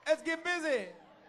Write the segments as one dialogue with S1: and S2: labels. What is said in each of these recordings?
S1: Let's get busy.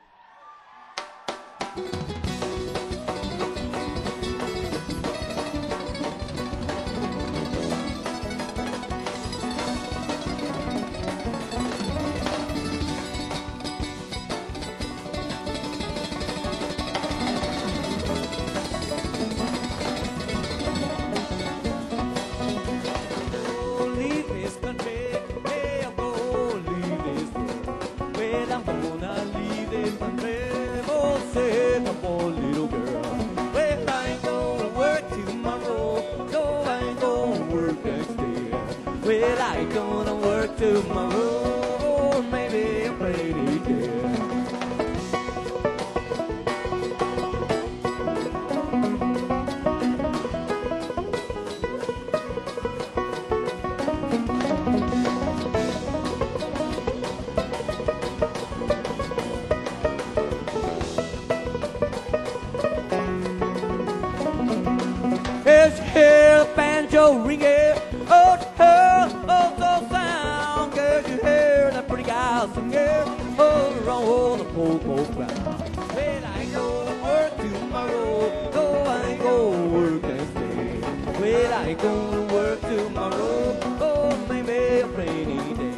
S2: Little girl, well, I ain't gonna work tomorrow. No, I ain't gonna work next day. Well, I ain't gonna work tomorrow. Maybe a rainy day. As you hear the banjo ringing, oh, so sound. Girl, you hear that pretty gal singing, oh, around the polka ground. Well, I ain't gonna work tomorrow, no, I ain't gonna work next day. Well, I ain't gonna work tomorrow, oh, maybe a rainy day.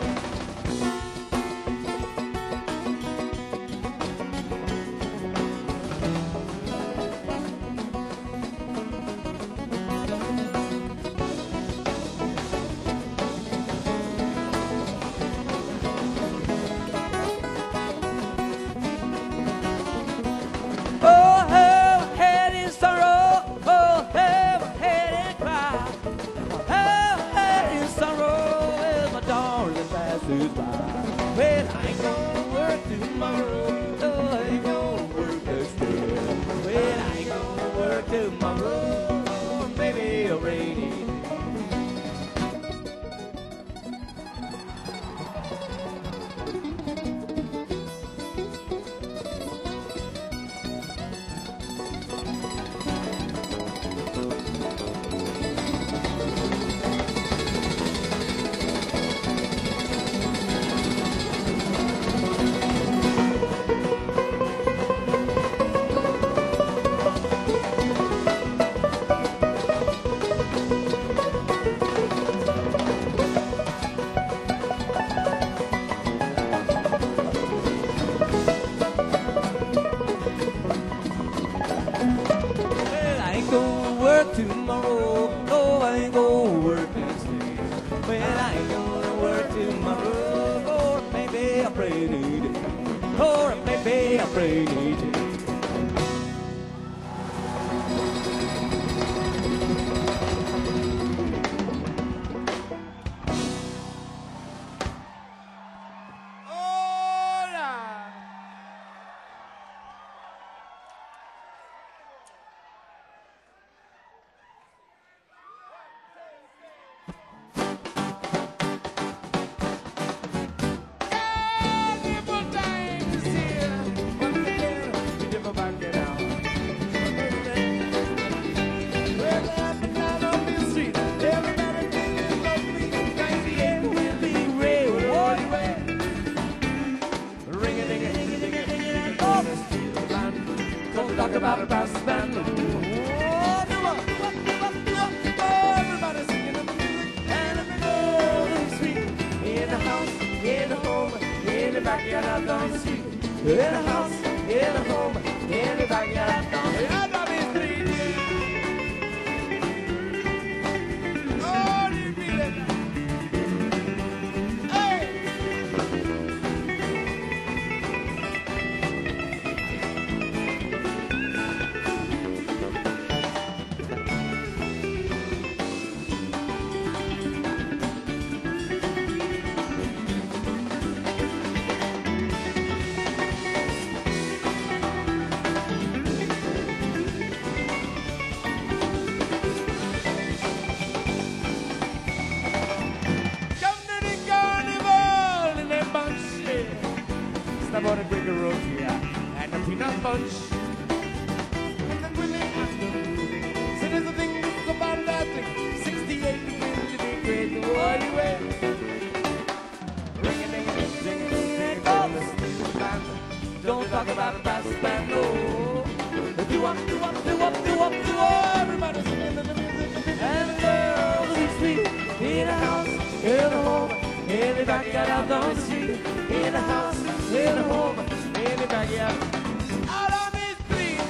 S2: Oh, have a head in sorrow. Oh, have a head in cry. Have a head in sorrow as my darling passes by. Well, I ain't gonna work tomorrow. No, I ain't gonna work next day. Well, I ain't gonna work tomorrow. Or maybe a rainy day. Well, I ain't gonna work tomorrow. No, I ain't gonna work next day. Well, I ain't gonna work tomorrow. Or maybe a rainy day. Or maybe a rainy day.
S1: Hola. Beautiful time is here. Once again, we never back it down. Well, up and down on the street, everybody thinking about me. 98 will be great. Oh, yeah. Ring-a-ding-a-ding-a-ding-a-ding-a-ding. Oh, the street band. Don't talk about a brass band. Oh, come on. Oh, everybody singing the music. And every girl in the street. In the house, in the home, in the backyard, out on the street. In the house, in the home, in the backyard, out on the street. Oh, do you feel it? Hey! Come to the carnival in a bunch, yeah. Stop on a bigger road, yeah. And a peanut bunch. And then really so there's a thing that's about that thing. 68 to win to be great. What do you wear? Ring-a-ding-a-ding-a-ding-a-ding. Oh,
S2: talk about a brass band. Oh, do up, do up, do up, do up, do up. Everybody singing the music. And the girls will be sweet in the house, in the home, in the backyard out on the street. In the house, in the home, in the backyard out on the street.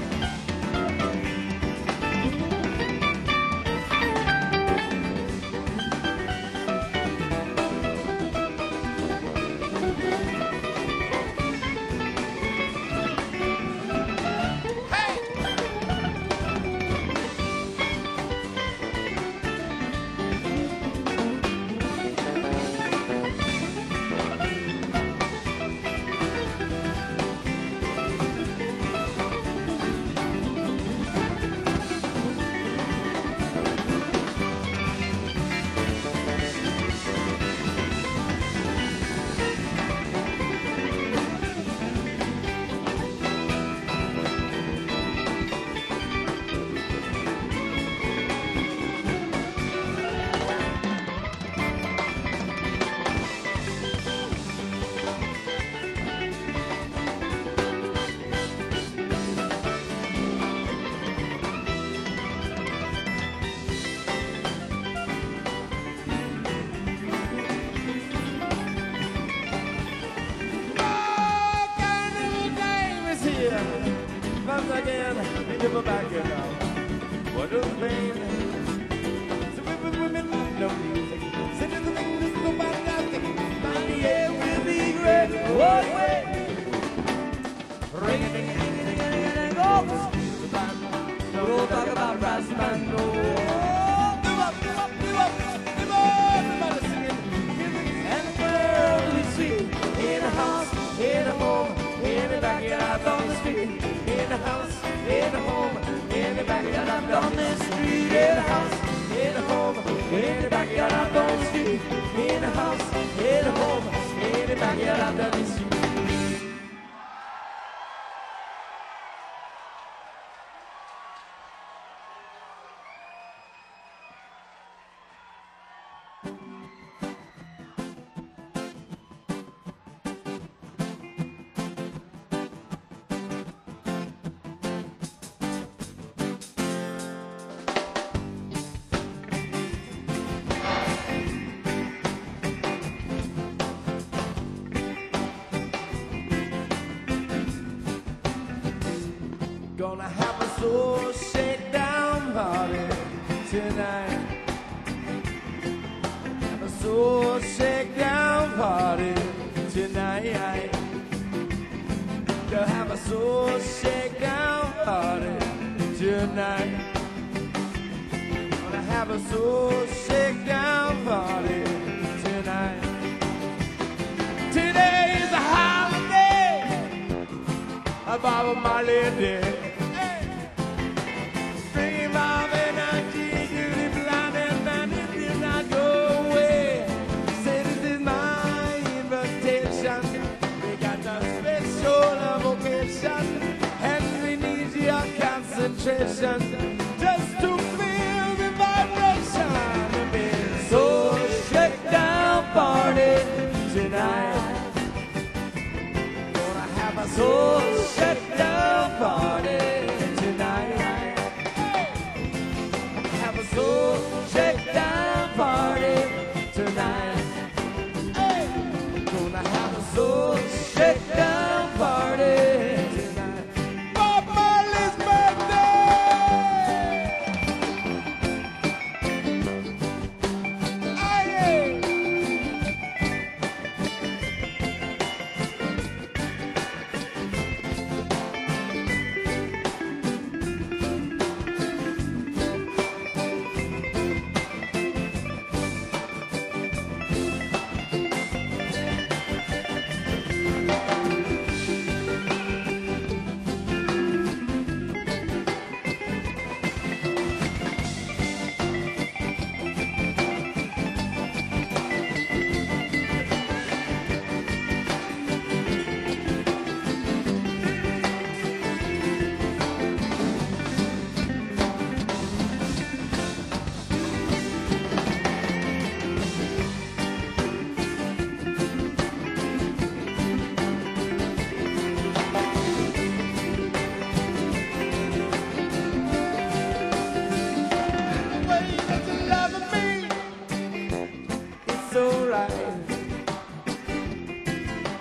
S2: Once again, give her back your love. What is pain? So women no music. Singing the things go by nothing. And the air will be great. What way? Ring it, ring it, ring it, ring it, ring it, go. We'll talk about brass band. Do up, do up, do up, do up. Everybody singing. And the girl will be sweet in the house, in the home, in the backyard on the street. In the house, in the home, in the backyard out on the street. In the house, in the home, in the backyard out on the street. In the house, in the home, in the backyard out on the street. Gonna have a soul shakedown party tonight. Have a soul shakedown party tonight. Gonna have a soul shakedown party tonight. Gonna have a soul shakedown party tonight. Today's a holiday, a Bob Marley day. And we need your concentration just to feel the vibration. So shake down party tonight. Gonna have a soul shake down party tonight. Have a soul shake down party tonight. Gonna have a soul shake down party.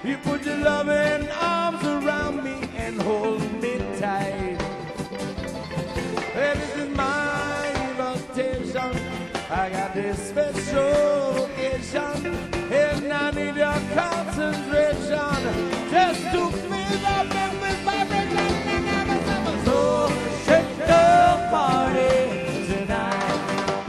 S1: You put your loving arms around me and hold me tight. Hey, this is my invitation. I got this special occasion, and I need your concentration just to feel the Memphis vibration. So shake the party tonight.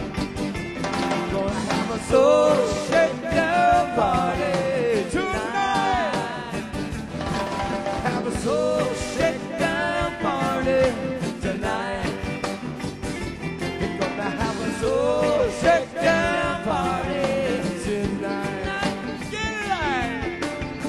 S1: Gonna have a soul shake the party tonight. Have a soul shake the party tonight. We're gonna have a soul shake the party tonight. Get it right.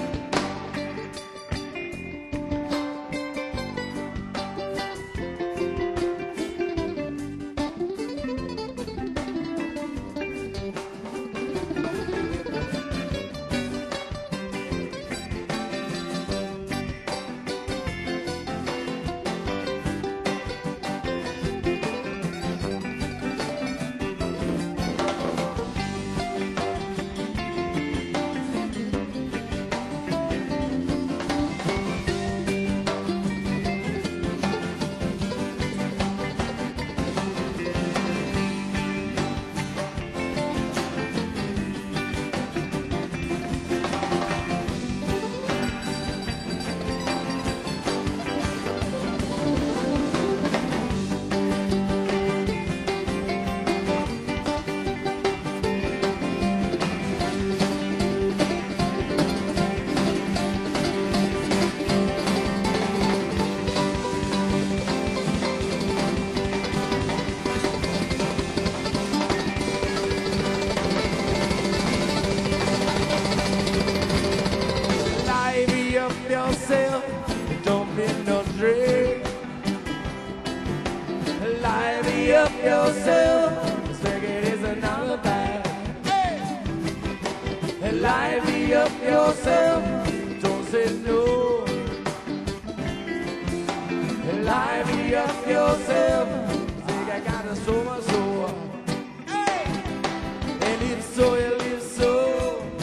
S1: Lively up yourself, don't be no drink. Lively up yourself, this record is an alibi. Hey! Lively up yourself, don't say no. Lively up yourself, think I got a so much soul. Hey! And it's so, it's so.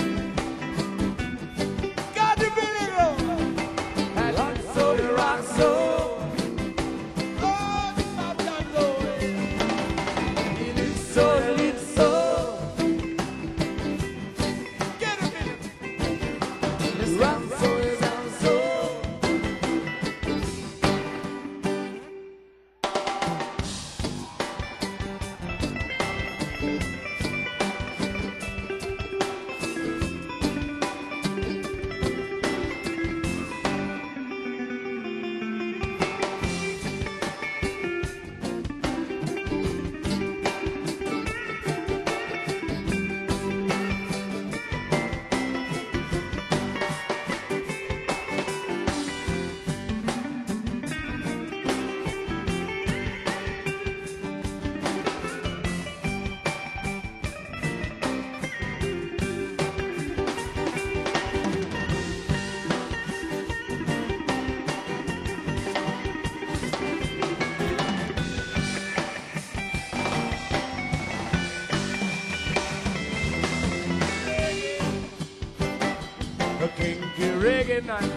S1: A kinky reggae night,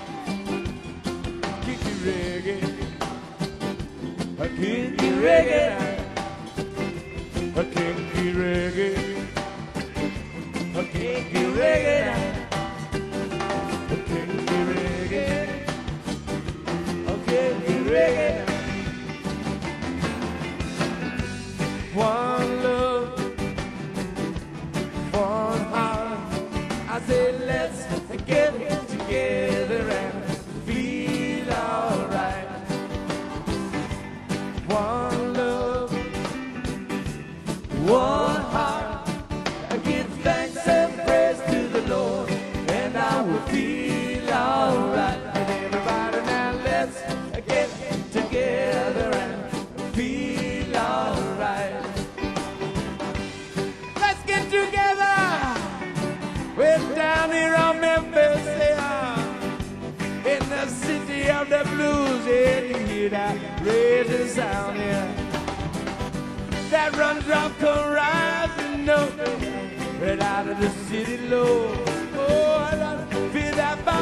S1: kinky reggae, a kinky reggae night, a kinky reggae, a kinky reggae night, a kinky reggae, a kinky reggae night. One love, one heart. I say let's get together and feel alright. One love, one heart. I give thanks and praise to the Lord, and I will feel alright. And everybody now let's get together and feel alright. Let's get together. We're down here on Memphis, yeah, in the city of the blues. Yeah, you hear that raging sound, yeah, that runs up the rising note right out of the city low. Oh, I love to feel that.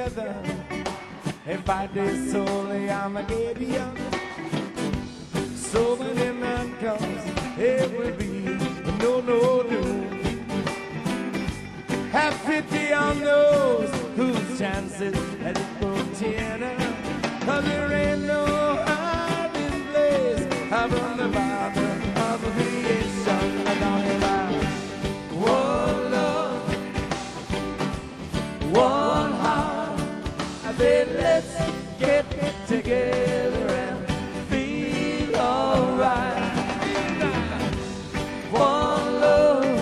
S1: together and fight this solely Armageddon. So many men comes, it will be no, no, no. Have 50 on those whose chances at it 10. 'Cause there ain't no hiding place from the Father of creation. I'm talking about one love, one heart. I said, let's get together and feel alright. One love,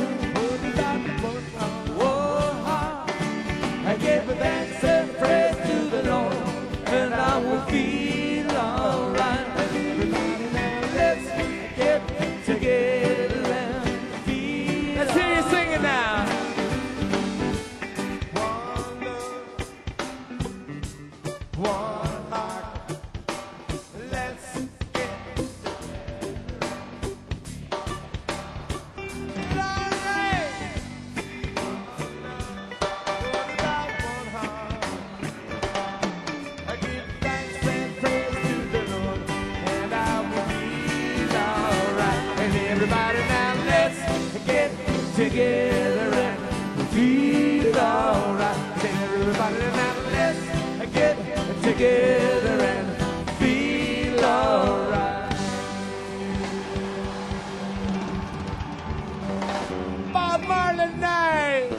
S1: one heart. I give thanks and praise to the Lord, and I will feel alright. Everybody now, let's get together and feel. Let's hear you singing now. One love, one heart. Let's get everybody now, let's get together and feel alright. Say everybody now, let's get together and feel alright. Bob Marley night.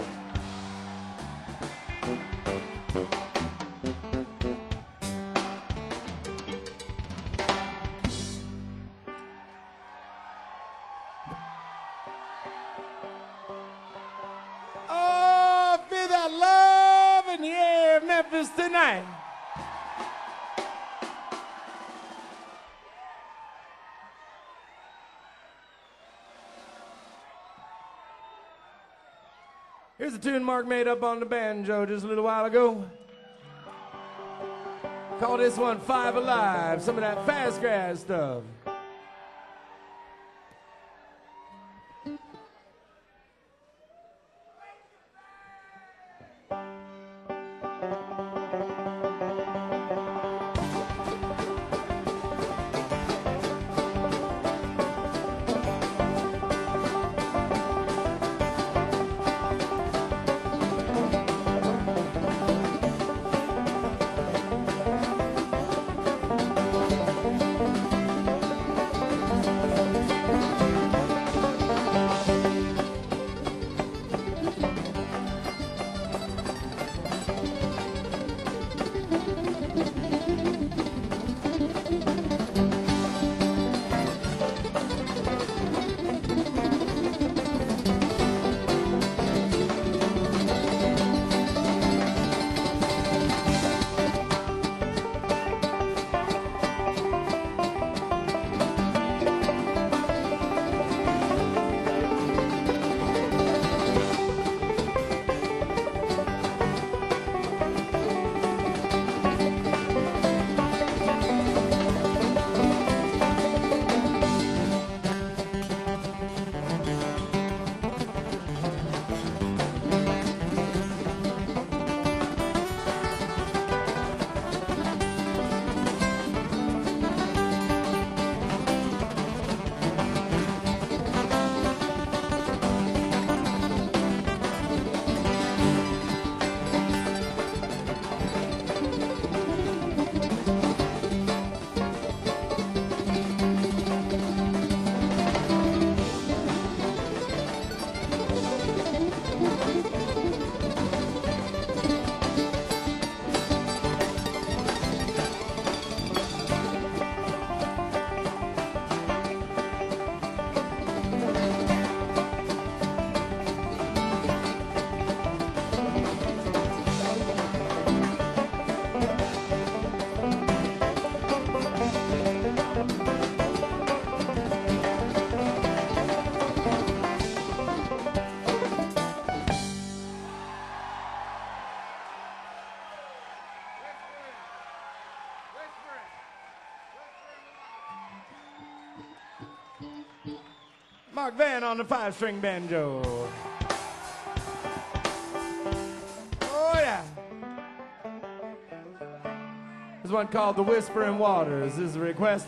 S1: Oh, feel that love in the air of Memphis tonight. Here's a tune Mark made up on the banjo just a little while ago. Call this one Five Alive, some of that fast grass stuff. Mark Van on the 5-string banjo. Oh, yeah. one called The Whispering Waters. This is a request.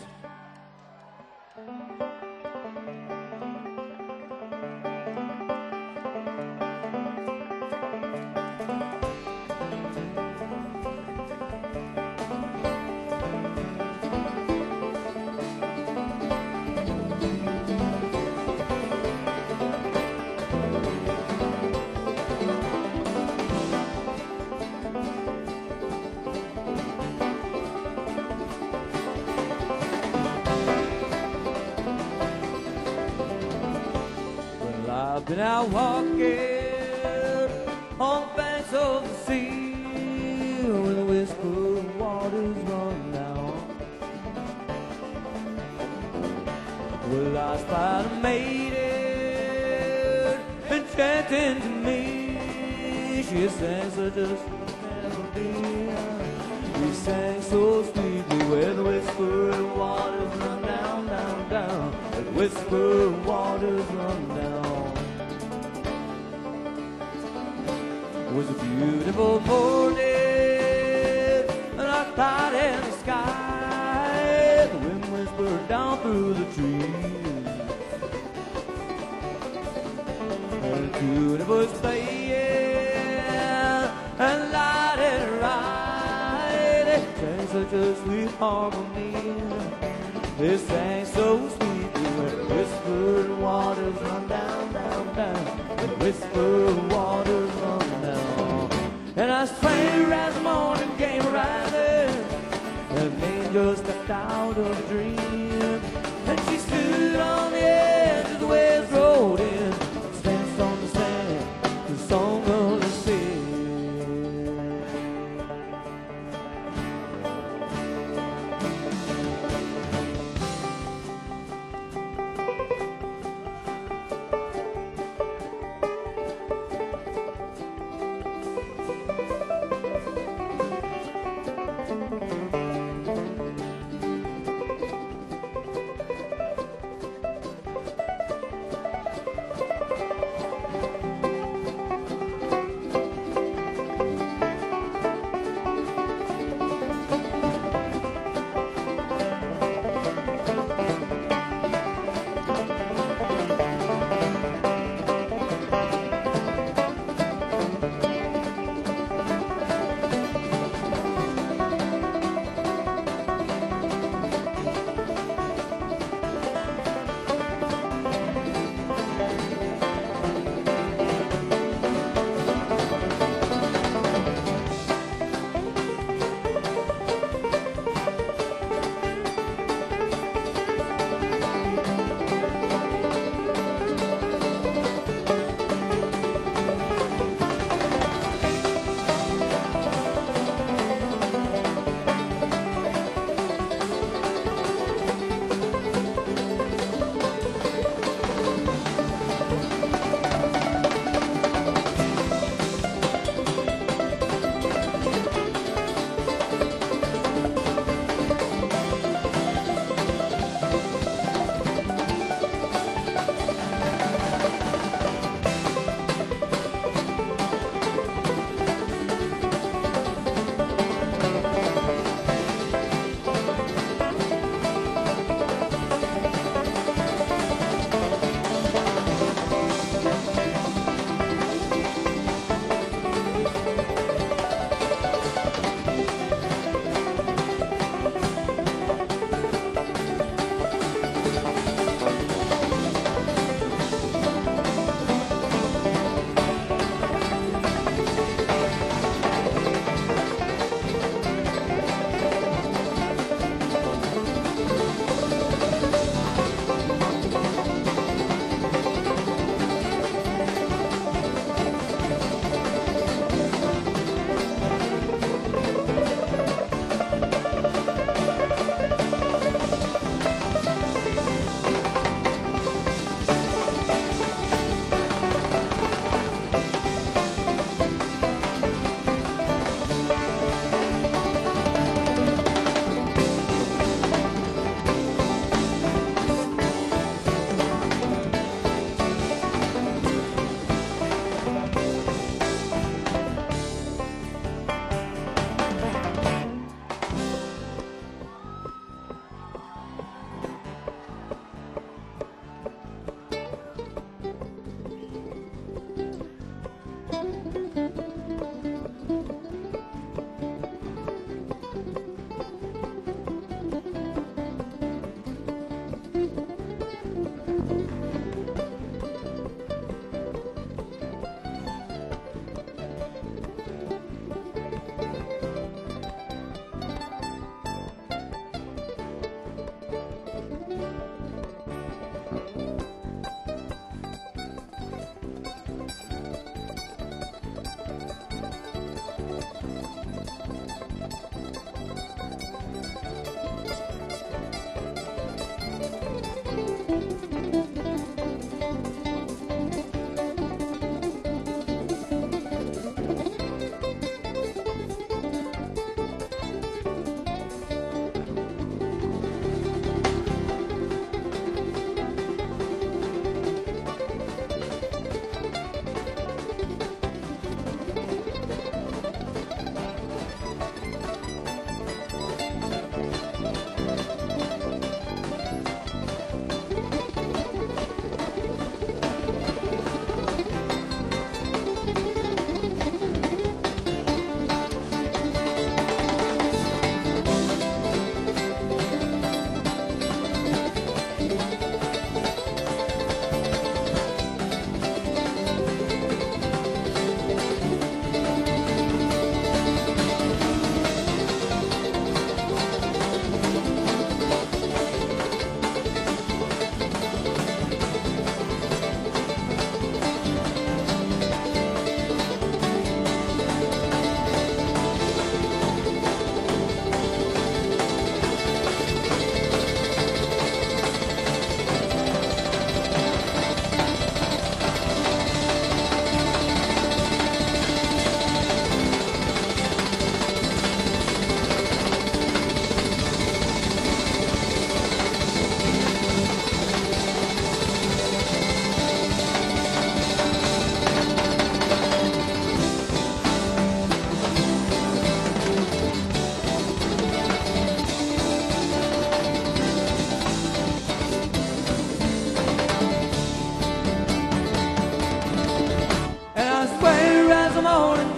S2: I've been out walking on the banks of the sea where the whispering waters run down. Well, I spied a maiden enchanting to me. She sang such a sweet melody. She sang so sweetly where the whispering waters run down, down, down. The whispering waters run down. It was a beautiful morning, and I cried in the sky. The wind whispered down through the trees, and a tune was playing, and light and right. They sang such a sweet harmony. They sang so sweetly when the whispered waters run down, down, down. The whispered waters run down. And I sang as the morning came rising, and an angel stepped out of a dream, and she stood on the edge of the waves rolled in, danced on the sand, the song of the sea.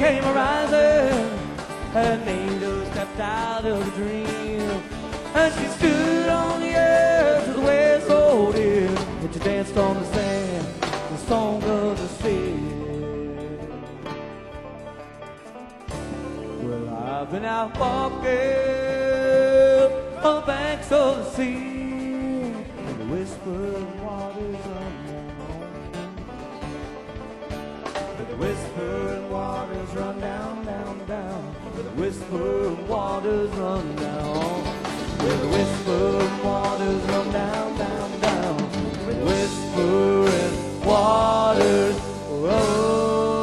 S2: came a-rising, an angel stepped out of a dream, and she stood on the edge of the west, oh dear, and she danced on the sand, the song of the sea. Well, I've been out walking on the banks of the sea, and the whispering waters run down. And the whispering waters run down, down, down. And the whispering waters run down. Where the whispering waters run down, down, down. Where the whispering waters run.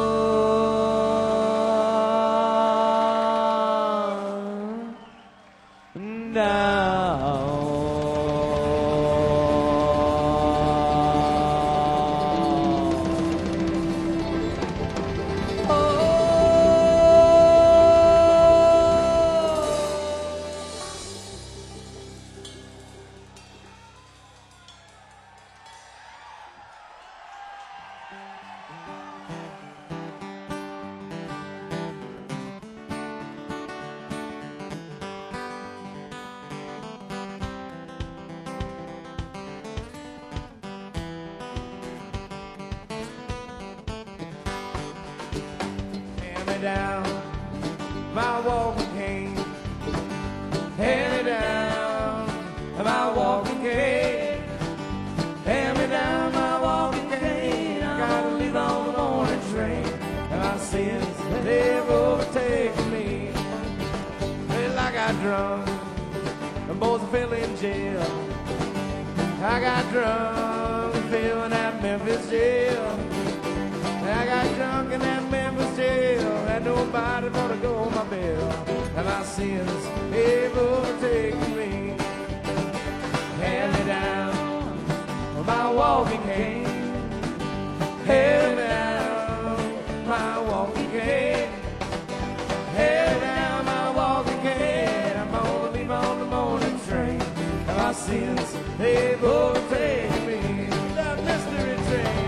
S2: Down my walking cane, hand me down my walking cane, hand me down my walking cane. I gotta leave on the morning train, and my sins they've overtaken me. Well, I got drunk, and boys fell in jail. I got drunk and fell in that Memphis jail. I got drunk in that Memphis jail, had nobody but to go on my bail, and my sins they've overtaken me. Hand me down my walking cane, hand me down my walking cane, hand me down my walking cane. I'm gonna leave on the morning train, and my sins they've overtaken me. That mystery train.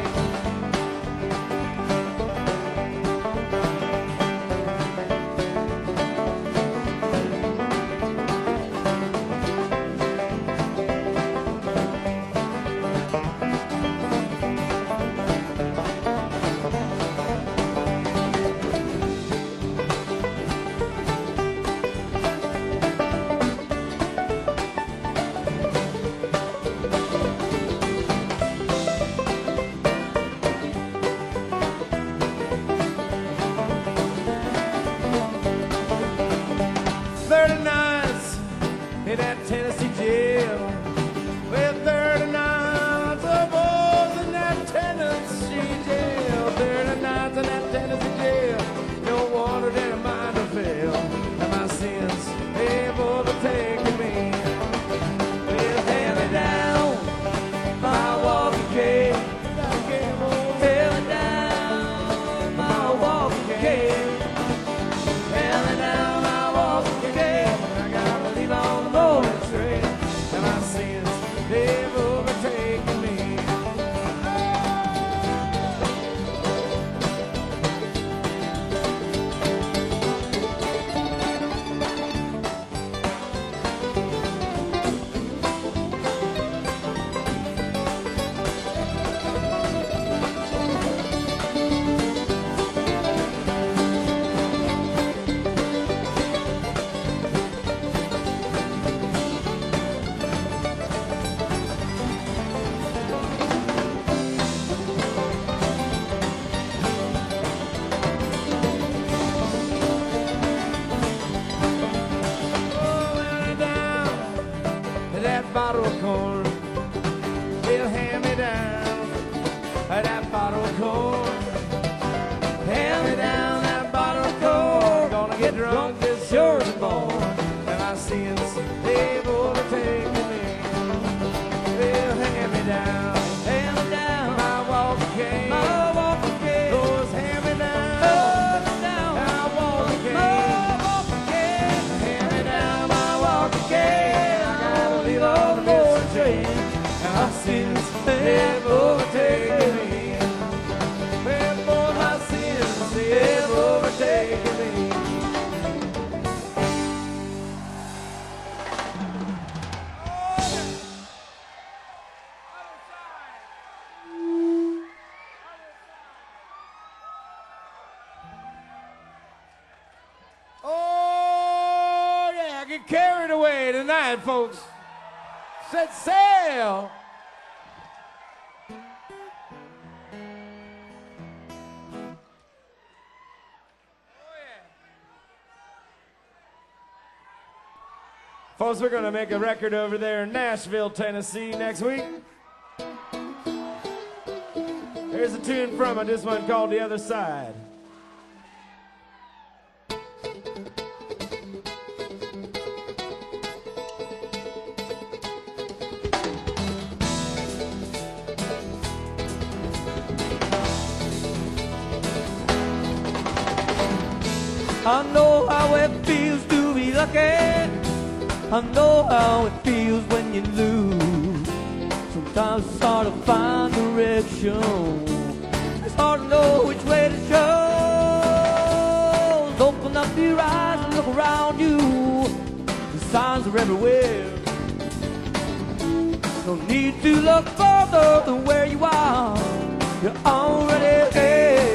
S1: carried away tonight, folks. Set sail. Folks, we're gonna make a record over there in Nashville, Tennessee next week. Here's a tune from it, this one called The Other Side.
S2: I know how it feels to be lucky. I know how it feels when you lose. Sometimes it's hard to find direction. It's hard to know which way to go. Open up your eyes and look around you. The signs are everywhere. No need to look further than where you are. You're already there.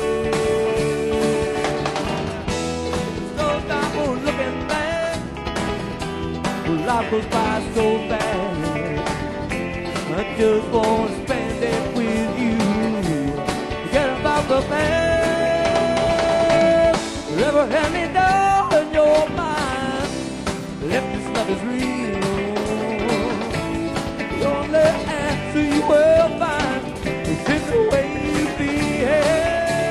S2: Life goes by so fast. I just want to spend it with you. Forget about the past. Never hand me down in your mind. If this love is real, the only answer you will find is in the way you behave.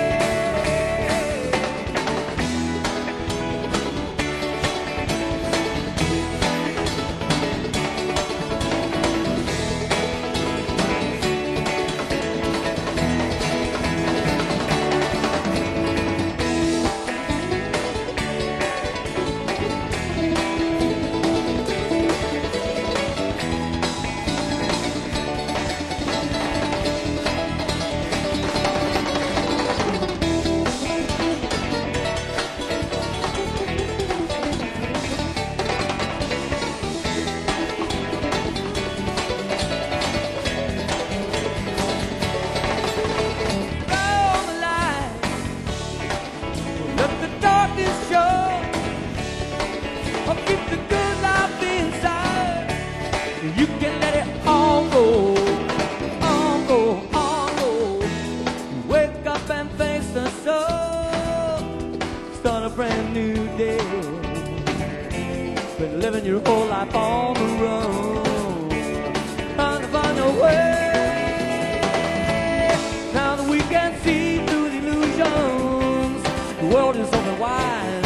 S2: Living your whole life on the run, trying to find a way. Now that we can see through the illusions, the world is open wide.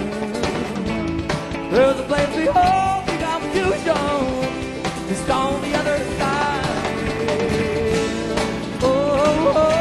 S2: There's a place behold the confusion, just on the other side. Oh, oh, oh.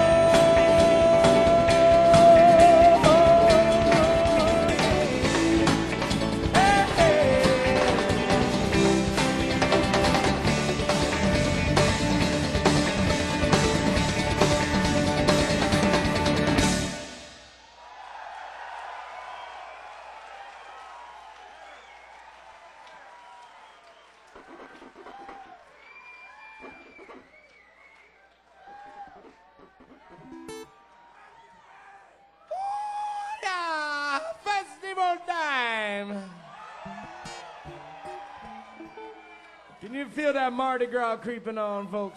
S1: Can you feel that Mardi Gras creeping on, folks?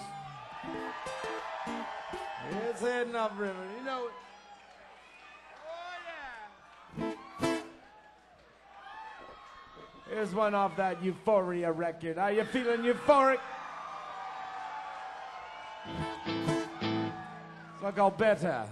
S1: It's heading upriver, you know it. Oh, yeah. Here's one off that Euphoria record. Are you feeling euphoric? It's one called Better.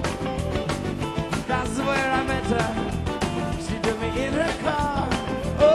S1: She took me in her car. Oh,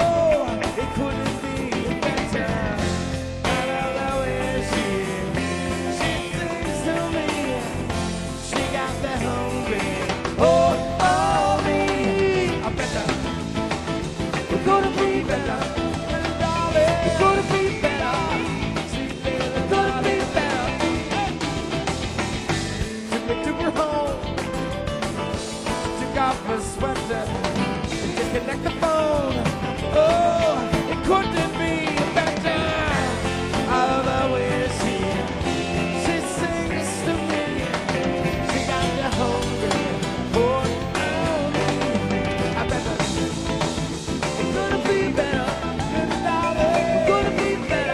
S1: connect the phone. Oh, it couldn't be better. I love the way she sings to me. She got the hunger for me. I bet that it couldn't be better. It couldn't be better.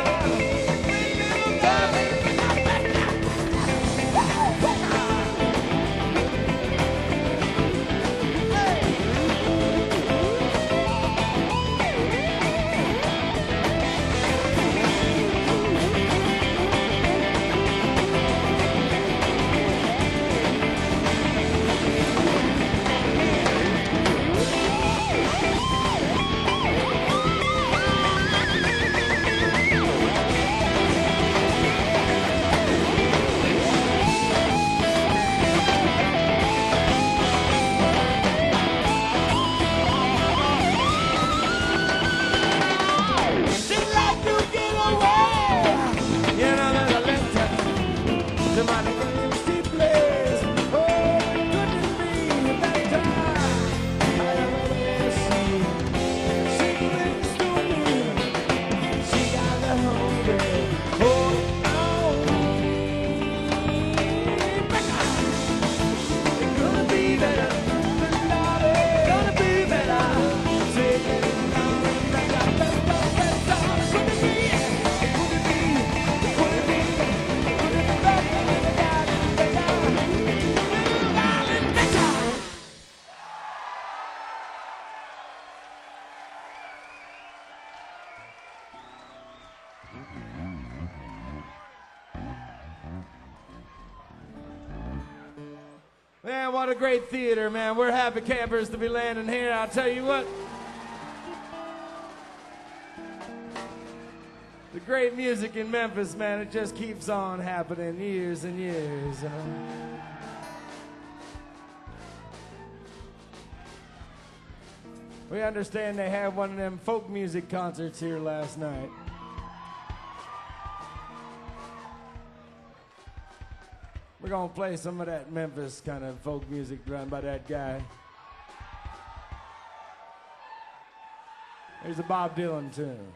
S1: Man, what a great theater, man. We're happy campers to be landing here. I'll tell you what. The great music in Memphis, man, it just keeps on happening years and years. We understand they had one of them folk music concerts here last night. We're gonna play some of that Memphis kind of folk music run by that guy. Here's a Bob Dylan tune.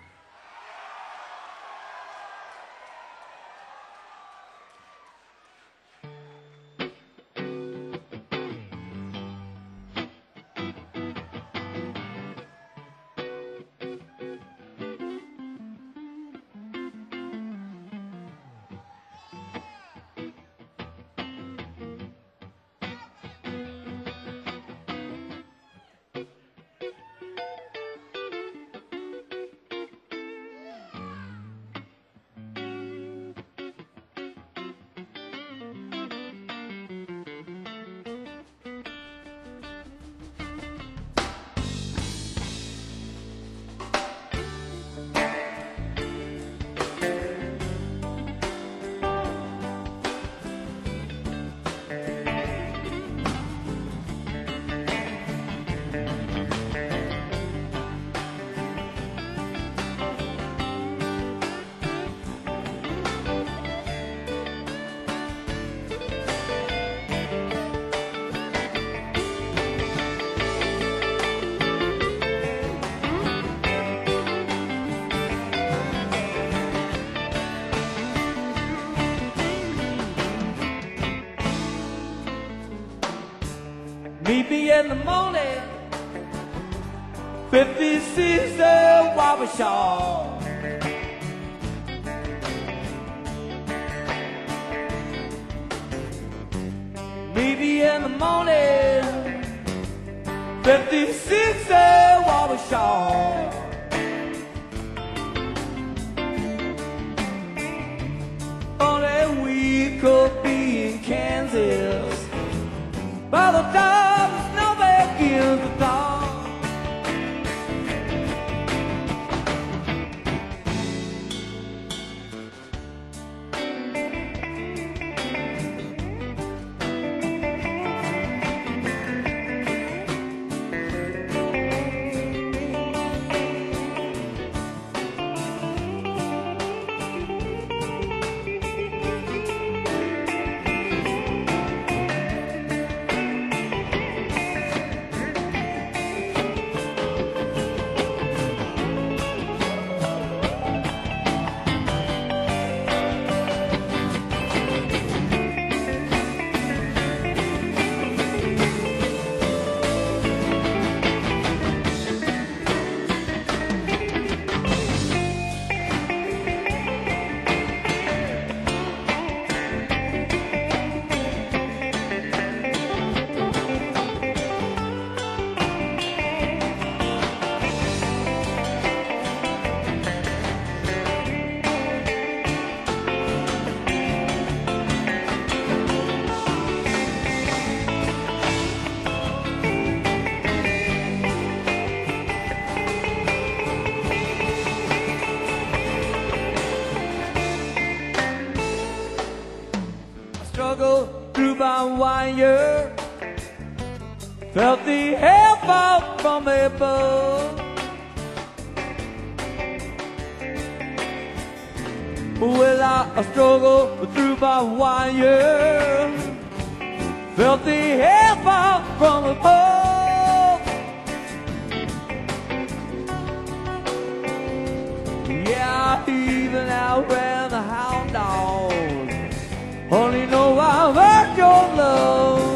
S1: Meet me in the morning, 56 Wabasha. Meet me in the morning, 56 Wabasha. Only we could be in Kansas by the time the snow begins to thaw.
S2: wire, felt the hair fall from above. Well, I struggled through my wire, felt the hair fall from above. Yeah, I even outran the hound dogs. Only know I've earned your love.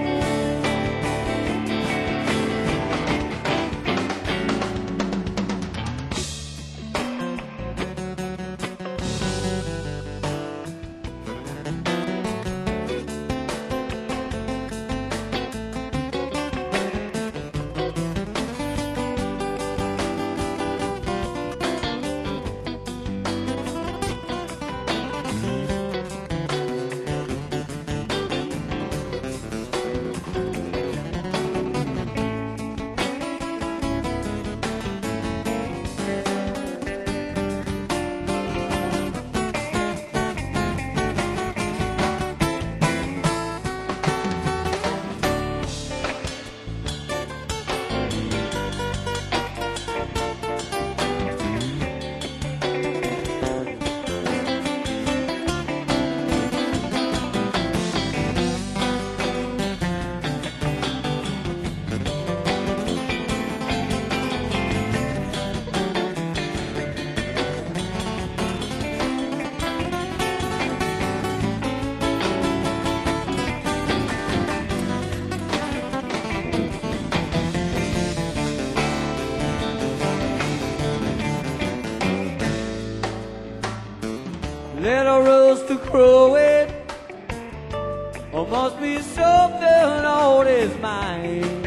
S2: Little rooster crowing, or must be something on his mind.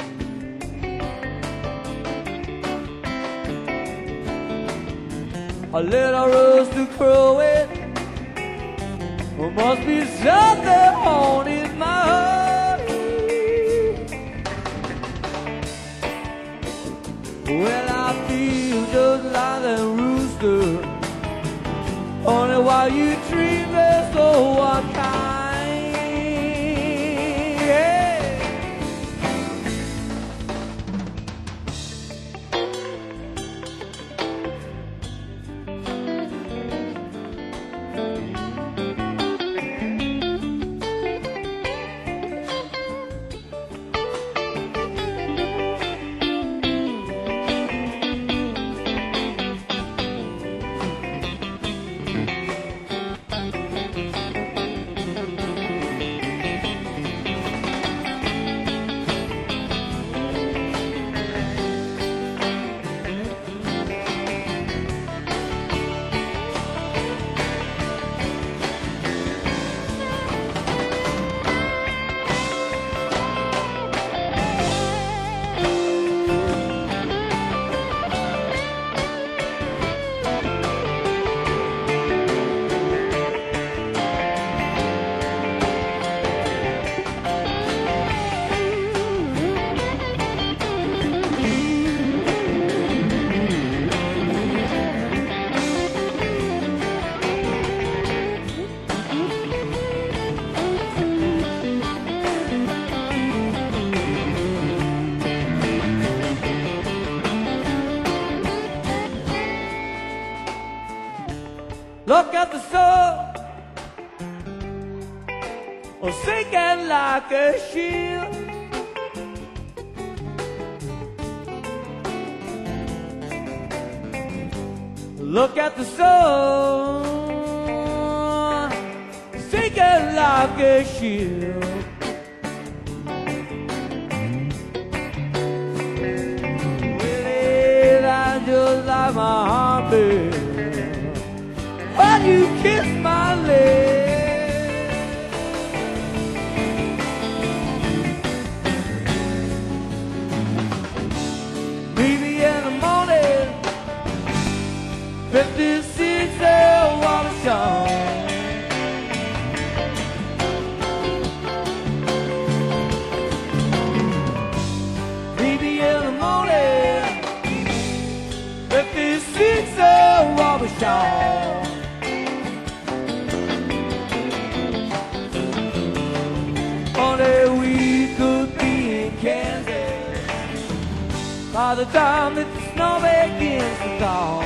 S2: A little rooster crowing, or must be something on his mind. Well, I feel just like a rooster, only while you treat me so unkind. Yeah. Look at the sun, sinking like a ship. Look at the sun, sinking like a ship. Well, I just like my heartbeat while you kiss my lips. Maybe in the morning, 56 L water song. Maybe in the morning, 56 L water song. by the time that the snow begins to fall.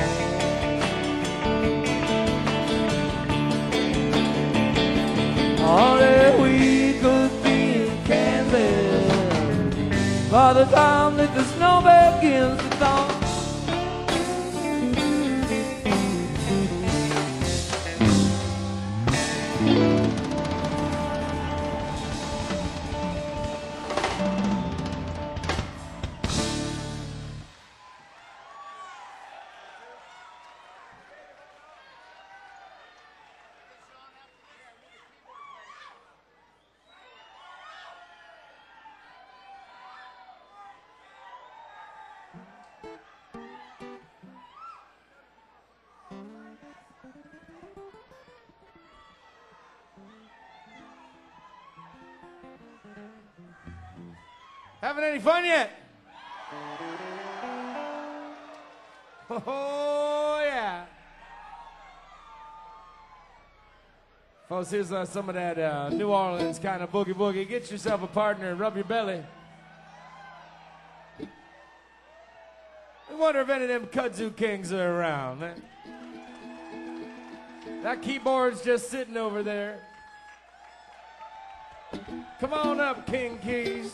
S2: Only we could be in Kansas by the time that the snow begins to thaw.
S1: Having any fun yet? Oh, yeah. Folks, here's some of that New Orleans kind of boogie boogie. Get yourself a partner and rub your belly. I wonder if any of them kudzu kings are around, man. That keyboard's just sitting over there. Come on up, King Keys.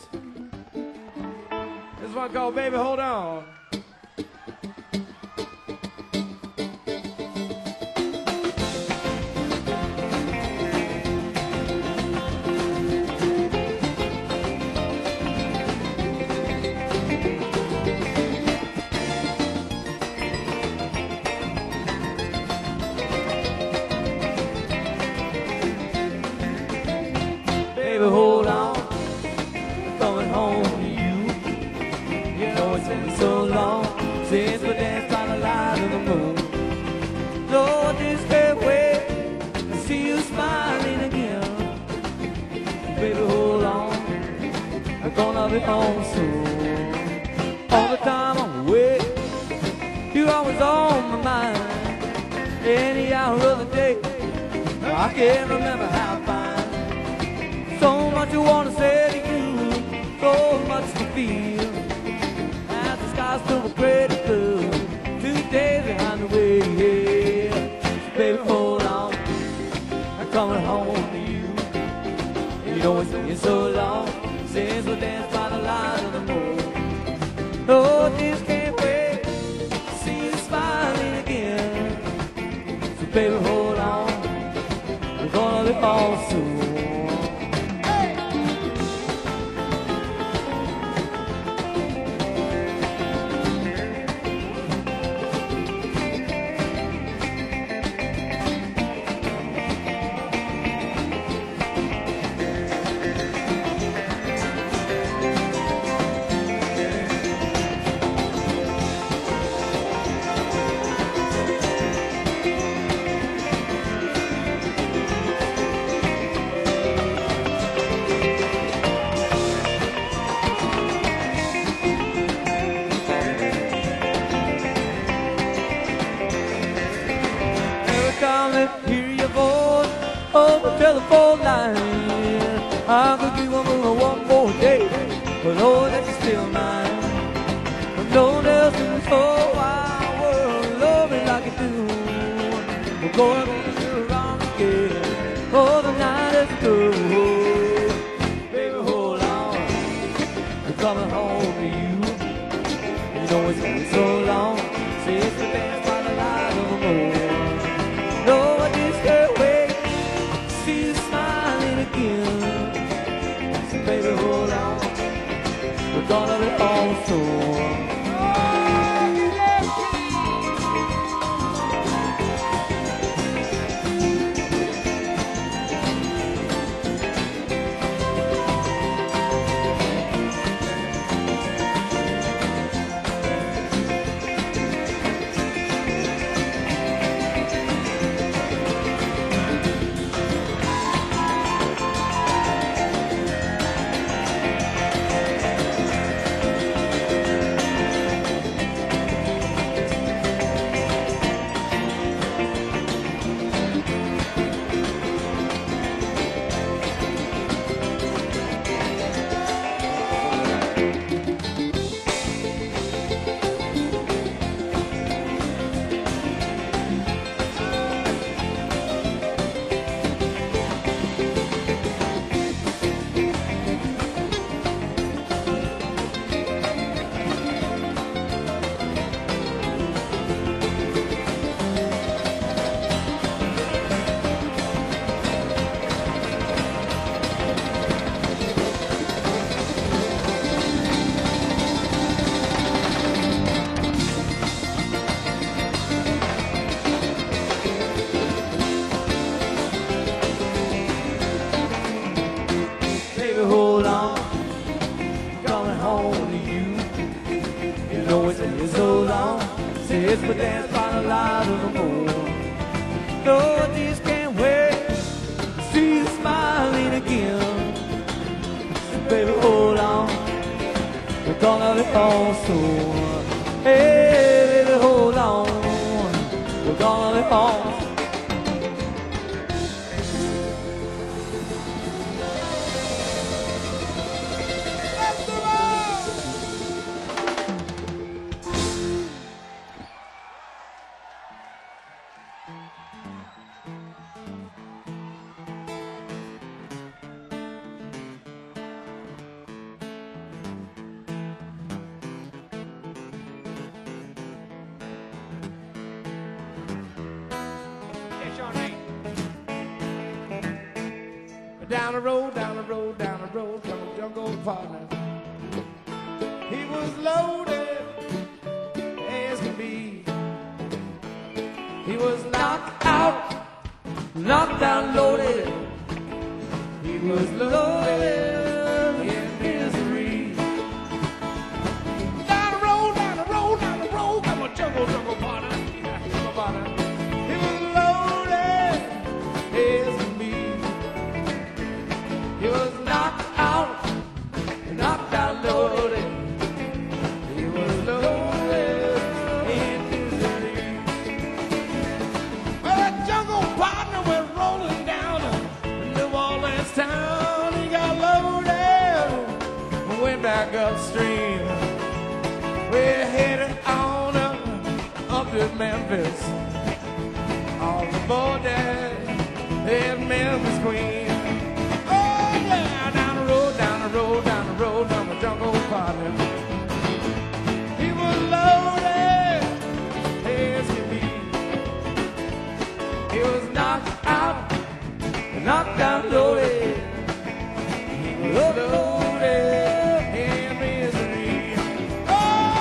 S1: This one called Baby Hold On.
S2: Baby, hold on, I'm coming home to you. You know it's been so long since we danced by the light of the moon. Lord, this can't wait to see you smiling again. Baby, hold on, I'm gonna be home soon. All the time I'm away, you're always on my mind. Any hour of the day, I can't remember how fine. So much I want to say to you, so much to feel. As the skies fill with great blue, 2 days behind the wheel. So baby, hold on, I'm coming home to you. You know it's been so long since we danced by the light of the moon. Oh, just can't wait to see you smiling again. So baby, hold on, we're gonna be home soon. Hear your voice on the telephone line. I could give a little one more day, but Lord, that you're still mine. But no one else in this whole wide world love me like you do. We're going to do around again. Oh, the night is through. Baby, hold on, I'm coming home to you. You know it's been so long since we danced by the light of the moon. No, I just can't wait to see you smiling again. So baby, hold on, we're gonna be home soon. know it's been so long since we danced by the light of the moon. No, I just can't wait to see you smiling again. So baby, hold on, we're gonna be home soon. Hey, baby, hold on, we're gonna be home.
S1: Down the road, down the road, down the road, come a jungle partner. He was loaded as can be.
S2: He was knocked out, knocked down, loaded.
S1: He was loaded in misery. Down the road, down the road, down the road, come a jungle partner. Jungle partner. He was loaded as can be.
S2: He was knocked out, knocked down, loaded.
S1: He was loaded in misery. Well, that jungle partner went rolling down New Orleans town. He got loaded, went back upstream. We're headed on up to Memphis. All aboard that Memphis Queen. Down the road, down the road, down the road, down the jungle partner. He was loaded as can be.
S2: He was knocked out, knocked down, loaded.
S1: He was loaded in misery. Oh!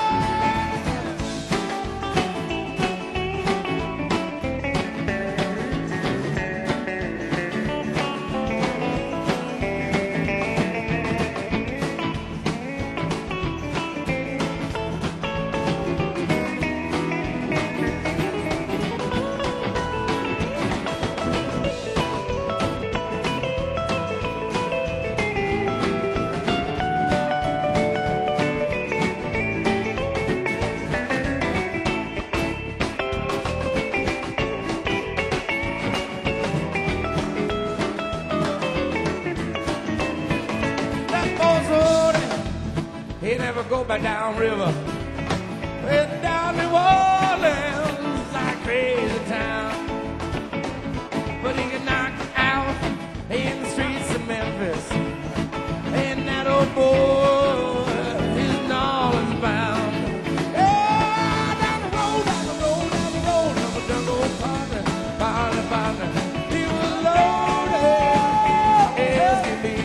S1: He never go back down river. Went down New Orleans like crazy town. But he get knocked out in the streets of Memphis. And that old boy is New Orleans bound. Yeah, down the road, down the road, down the road, of a jungle partner, partner. He was loaded as can be.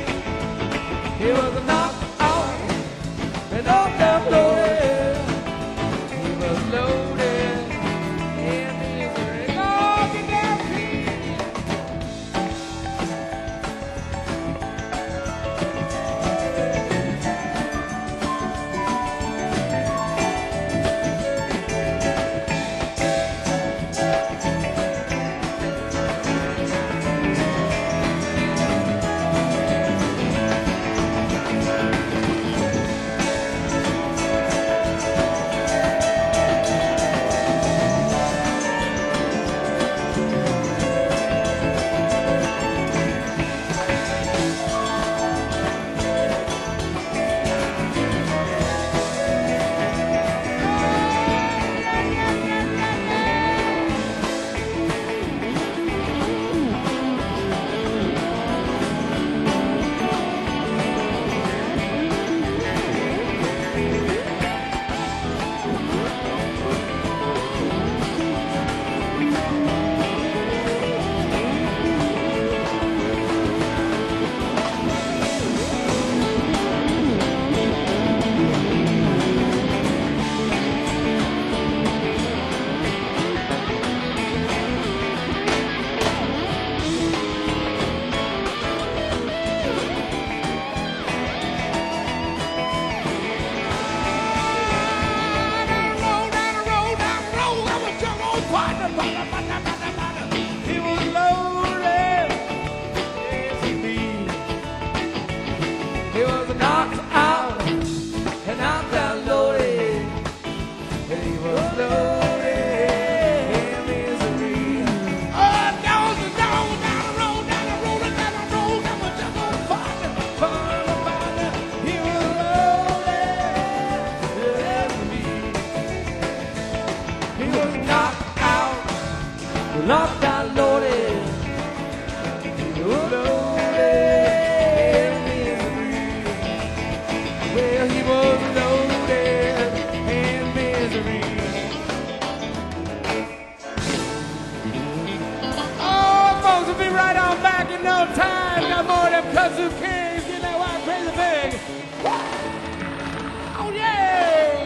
S1: He was a knock.
S2: And knocked down, loaded. locked and loaded. Well, he was loaded in misery.
S1: Oh, folks, we'll be right on back in no time. Got more of them kudzu kings. Get that white crazy thing. Oh, yeah!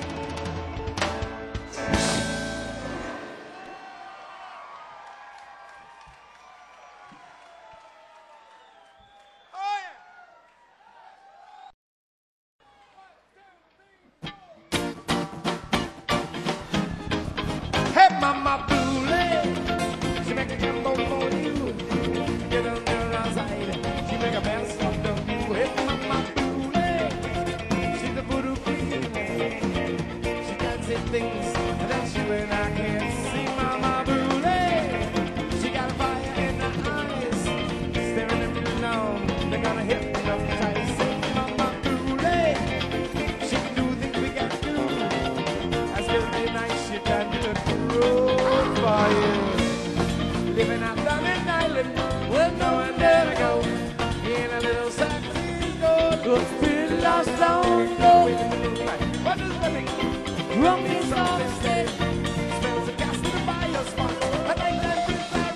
S1: Hey, Mama Boolie, she make a gumbo for you. Get on the outside, she make a best of the you. Hey, Mama Boolie, she's the voodoo queen. She dances things that she when I can't see. Mama Boolie, she got fire in her eyes, staring at me long. They're gonna hypnotize. Say, Mama Boolie, she can do things we can't do. That's every night she can do it. For you, living out on an island with no one there to go. In a little sexy gold,
S2: Was pretty lost long ago.
S1: what does the name?
S2: Rummy song
S1: Instead, smells of gas in the fire spot. I think that things are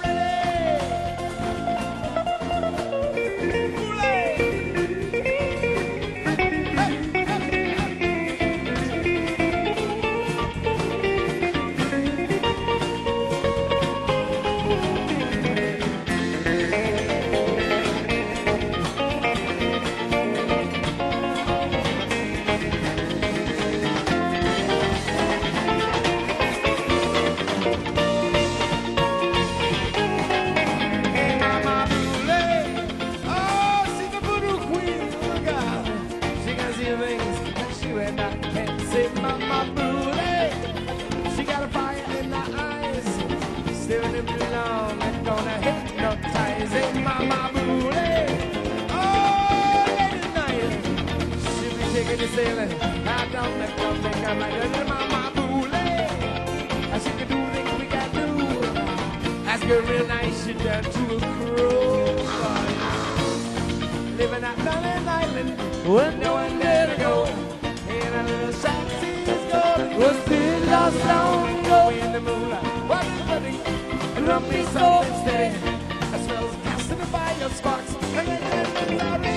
S1: sailing out down the coast, make her like a Mama Boolie. She can do things we can't do. Ask her real nice, she turned to a crow. Living out on an island with no one there to go. In a little sexy gold.
S2: was pretty lost long ago.
S1: In the moonlight, what's running? And rub me something steady. I smells gas in the fire sparks. And then sorry.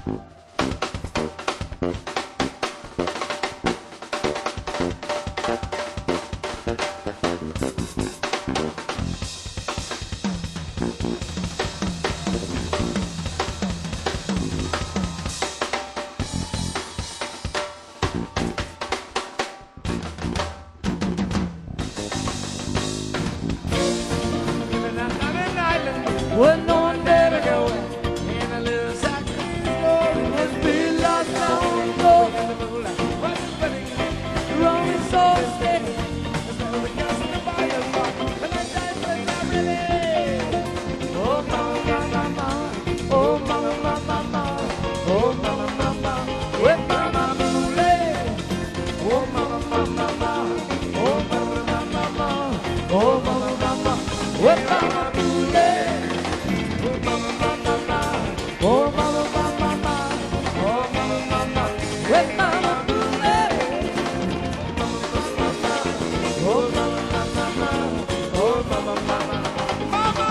S2: When no one ever go in a little Saxon story, it's been lost long ago. Rolling so steady, oh mama, mama, oh mama, mama, oh mama, mama, with mama moonlight, oh mama, mama, oh mama, mama, oh mama, mama, with mama moonlight. Oh mama, mama, mama, oh mama, mama, with mama moonlight. Oh mama, mama, mama, oh mama, mama, mama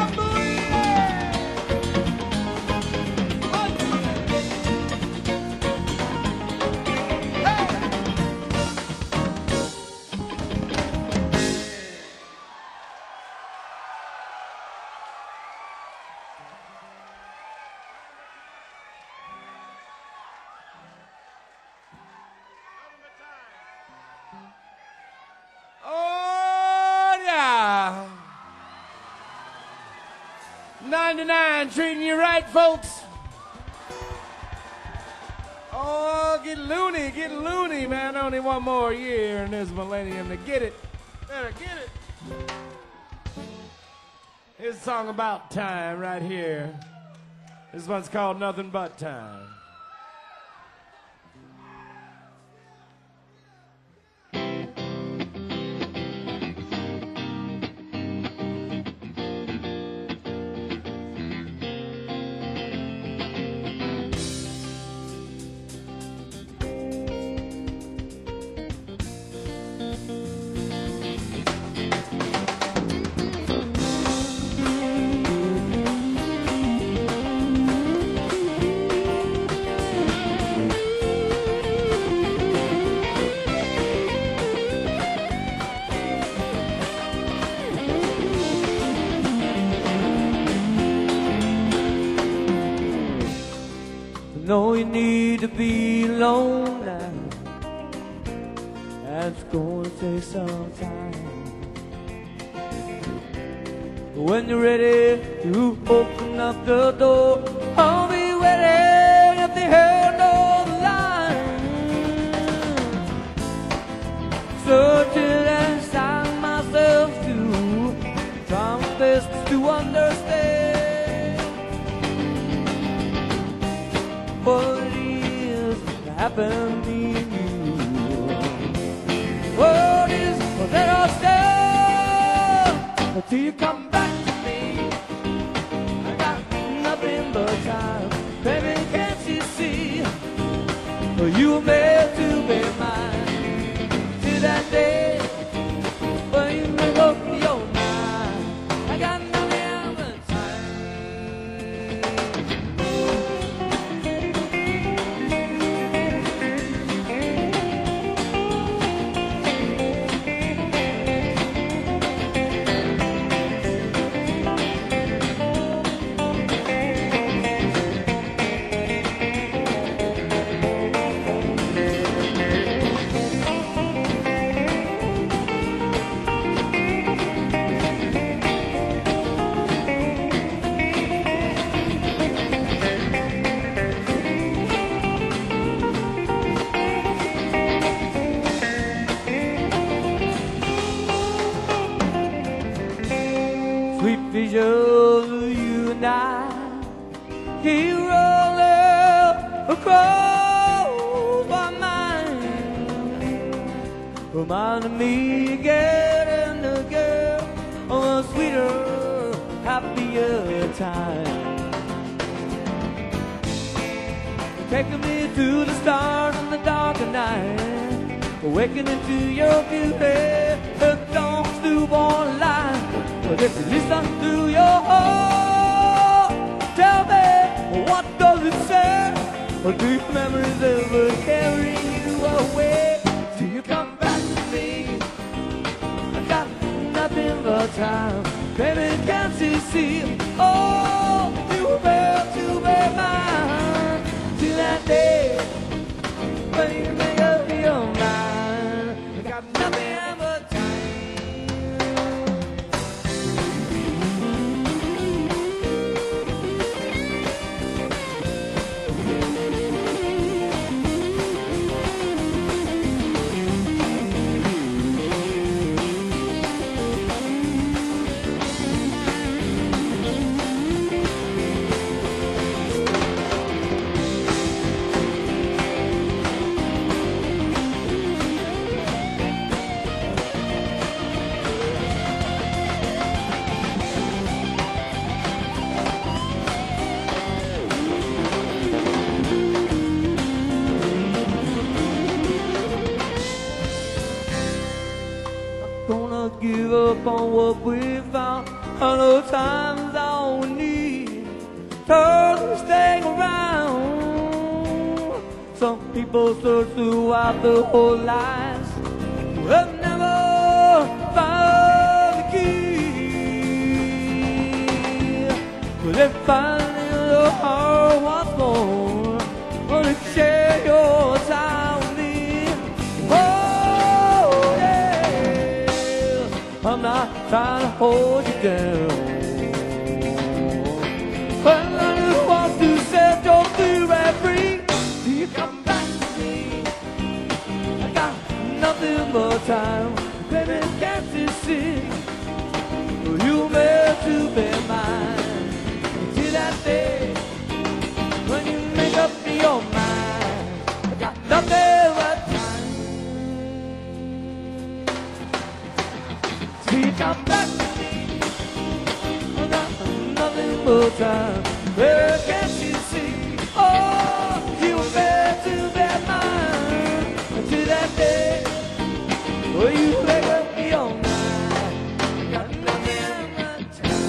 S1: Oh, yeah. 99 treating you right, folks. Oh, get loony, man. Only one more year in this millennium to get it. Better get it. Here's a song about time right here. This one's called Nothing But Time.
S2: Know you need to be alone now. That's gonna take some time. When you're ready to open up the door, I'll be waiting at the end of the line. Searching inside myself to try my best to understand what it is that happened to you. What is that I'll stand till you come back to me. I got nothing but time, baby, can't you see? You were meant to be mine till that day when you make up your mind. I got nothing but time. Sweet visions of you and I keep rolling across my mind, reminding me again and again of a sweeter, happier time. Taking me to the stars in the dark of night, awakening to your beauty, the dawn's newborn light. But if you listen to your heart, tell me, what does it say? Or do your memories ever carry you away? Do you come back to me? I got nothing but time. Baby, can't you see? Oh, you were to be mine. Till that day when you make up your mind. I got nothing but time. Gonna give up on what we found. Other times all we need doesn't stay around. Some people search throughout their whole lives, but never found the key. But they find in the heart once more. Wanna share your time with me? Oh yeah, I'm not trying to hold you down, but I just want to set your spirit free. Do you come back to me? I got nothing but time. Baby, can't you see? You meant to be mine. Till that day when you make up your mind. I got nothing but time. Till you come back to me. I got nothing but time. Baby, can't you see? Oh, you were meant to be mine. Until that day, when you wake up your mind, I got nothing but time.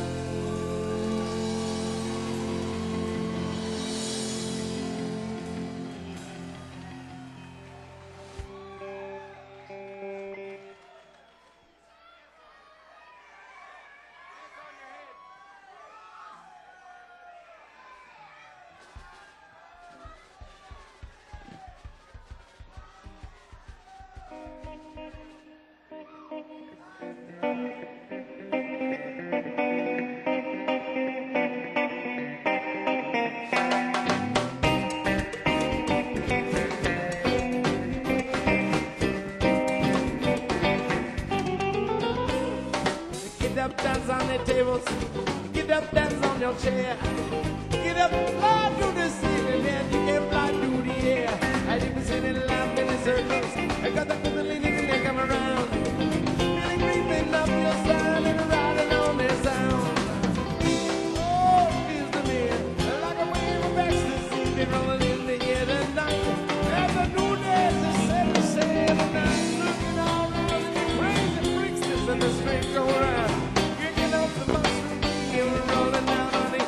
S1: Get up, dance on the tables. Get up, dance on your chair. Get up, fly through the ceiling, and you can fly through the air. And you can sit and laugh in the circles. I got the feeling when they come around. Feeling creeping up your side and riding on their sound. Oh, it feels to me like a wave of ecstasy been rolling in the air tonight. As the new days are set to sail, and I'm looking all around and you crazy freaks and the strings go around. Kicking up the mushroom, you're rolling down on the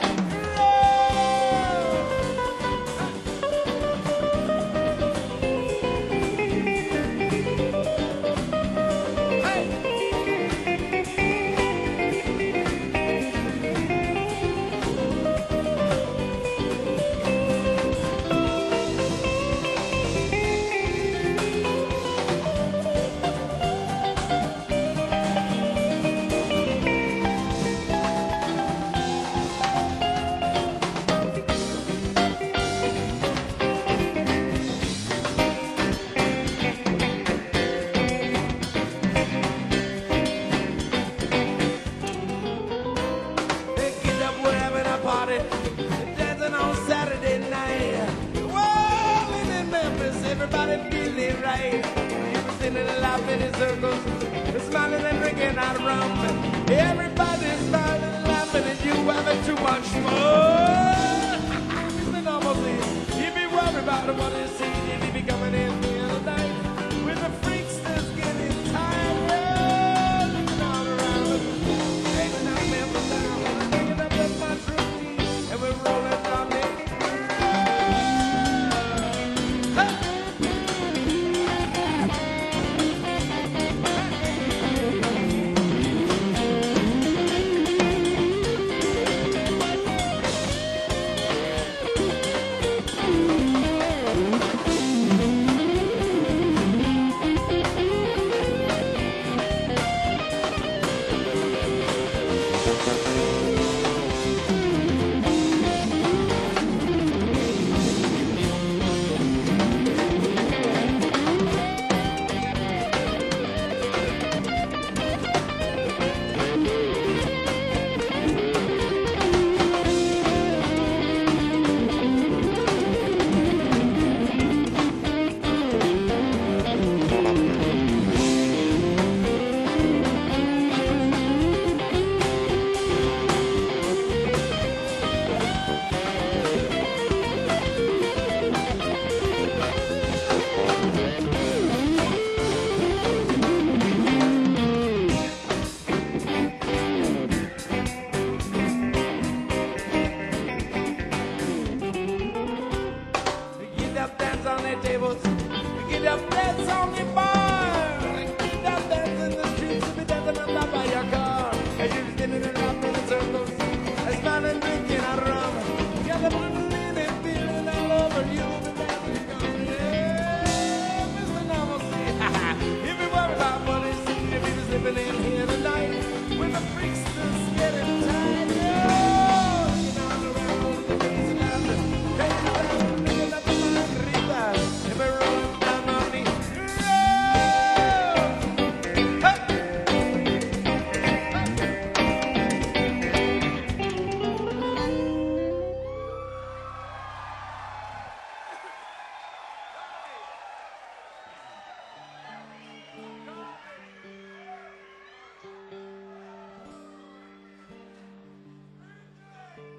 S1: everybody feeling right. People sitting and laughing in circles, smiling and drinking out rum. Everybody's smiling and laughing and you having too much fun. It's almost easy. You be worried about what you see. You be coming in the other night with the freaks that's getting tired. Looking all around, taking out Memphis down, picking up the mushroom tea, and we're rolling down the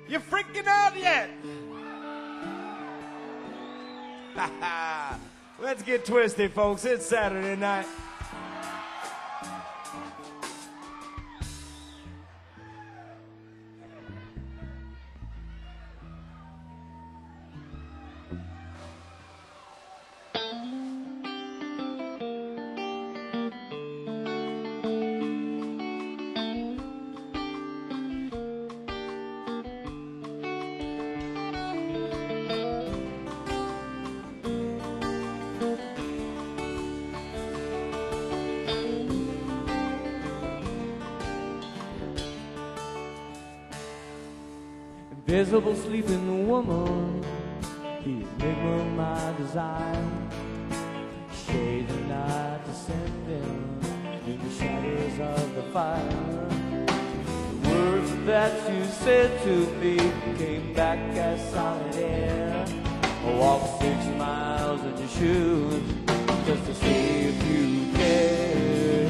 S1: You freaking out yet? Let's get twisted, folks. It's Saturday night.
S2: Invisible sleeping woman, the enigma of my desire. Shades of night descending in the shadows of the fire. The words that you said to me came back as solid air. I walked 6 miles in your shoes just to see if you care.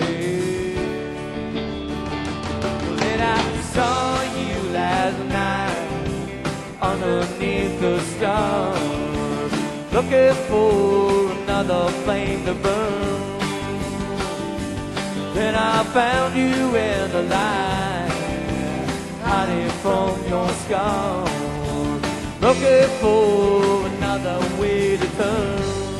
S2: Then I saw you last night underneath the stars, looking for another flame to burn. Then I found you in the light, hiding from your scars, looking for another way to turn.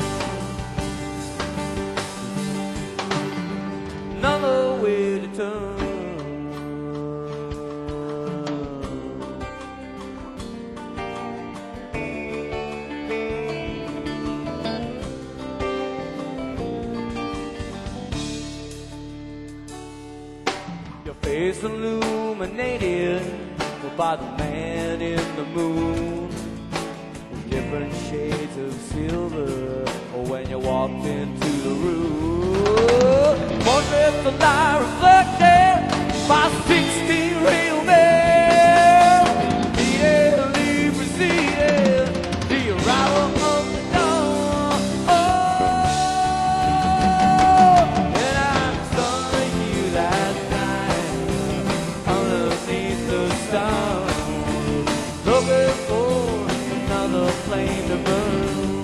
S2: Another way to turn. Face illuminated by the man in the moon, different shades of silver when you walked into the room. Portraits of light reflected by 16 real men, immediately preceded the arrival of the dawn. And I saw you last stars, looking for another flame to burn.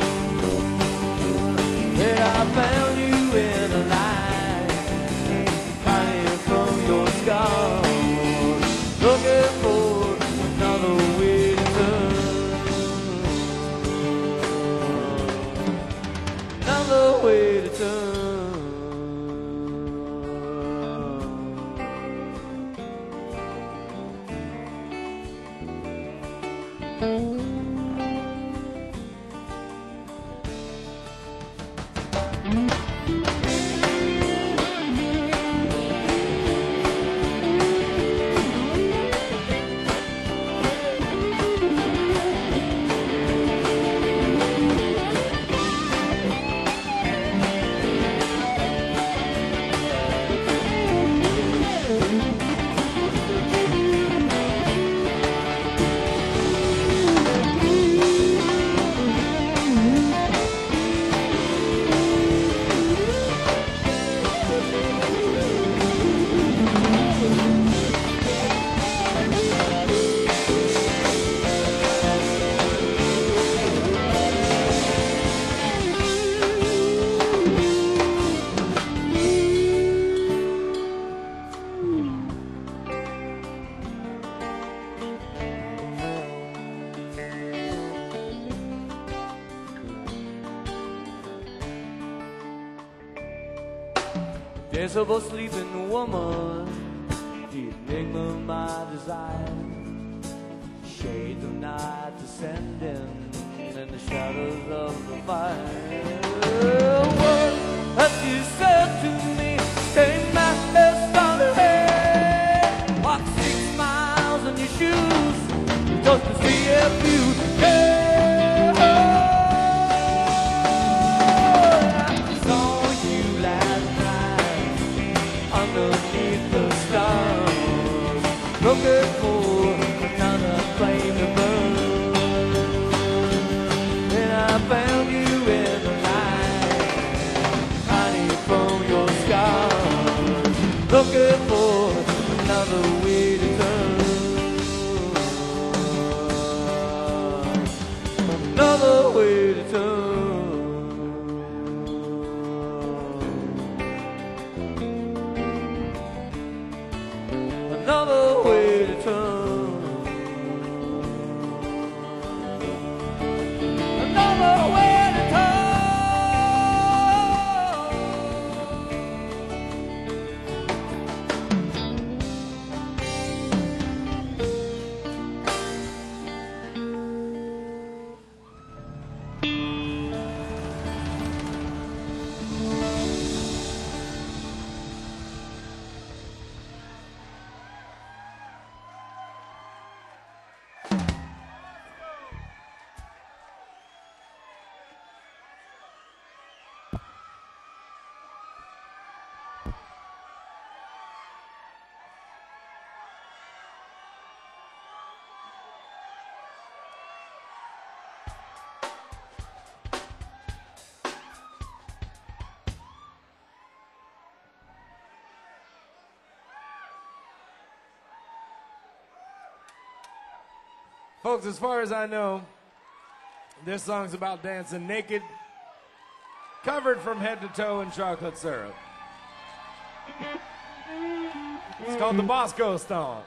S2: Then I found you in the light, hiding from your scars, looking for another way to turn. Another way to turn. Invisible sleeping woman, the enigma of my desire. Shades of night descending in the shadows of the fire. What that you said to me came back as solid air. Walked 6 miles in your shoes just to see if you care. Looking for another flame to burn. And I found you in the night, hiding from your scars, looking for another way to turn. another way to turn. Another way to turn. Another way to turn.
S1: Folks, as far as I know, this song's about dancing naked, covered from head to toe in chocolate syrup. It's called the Bosco Stomp.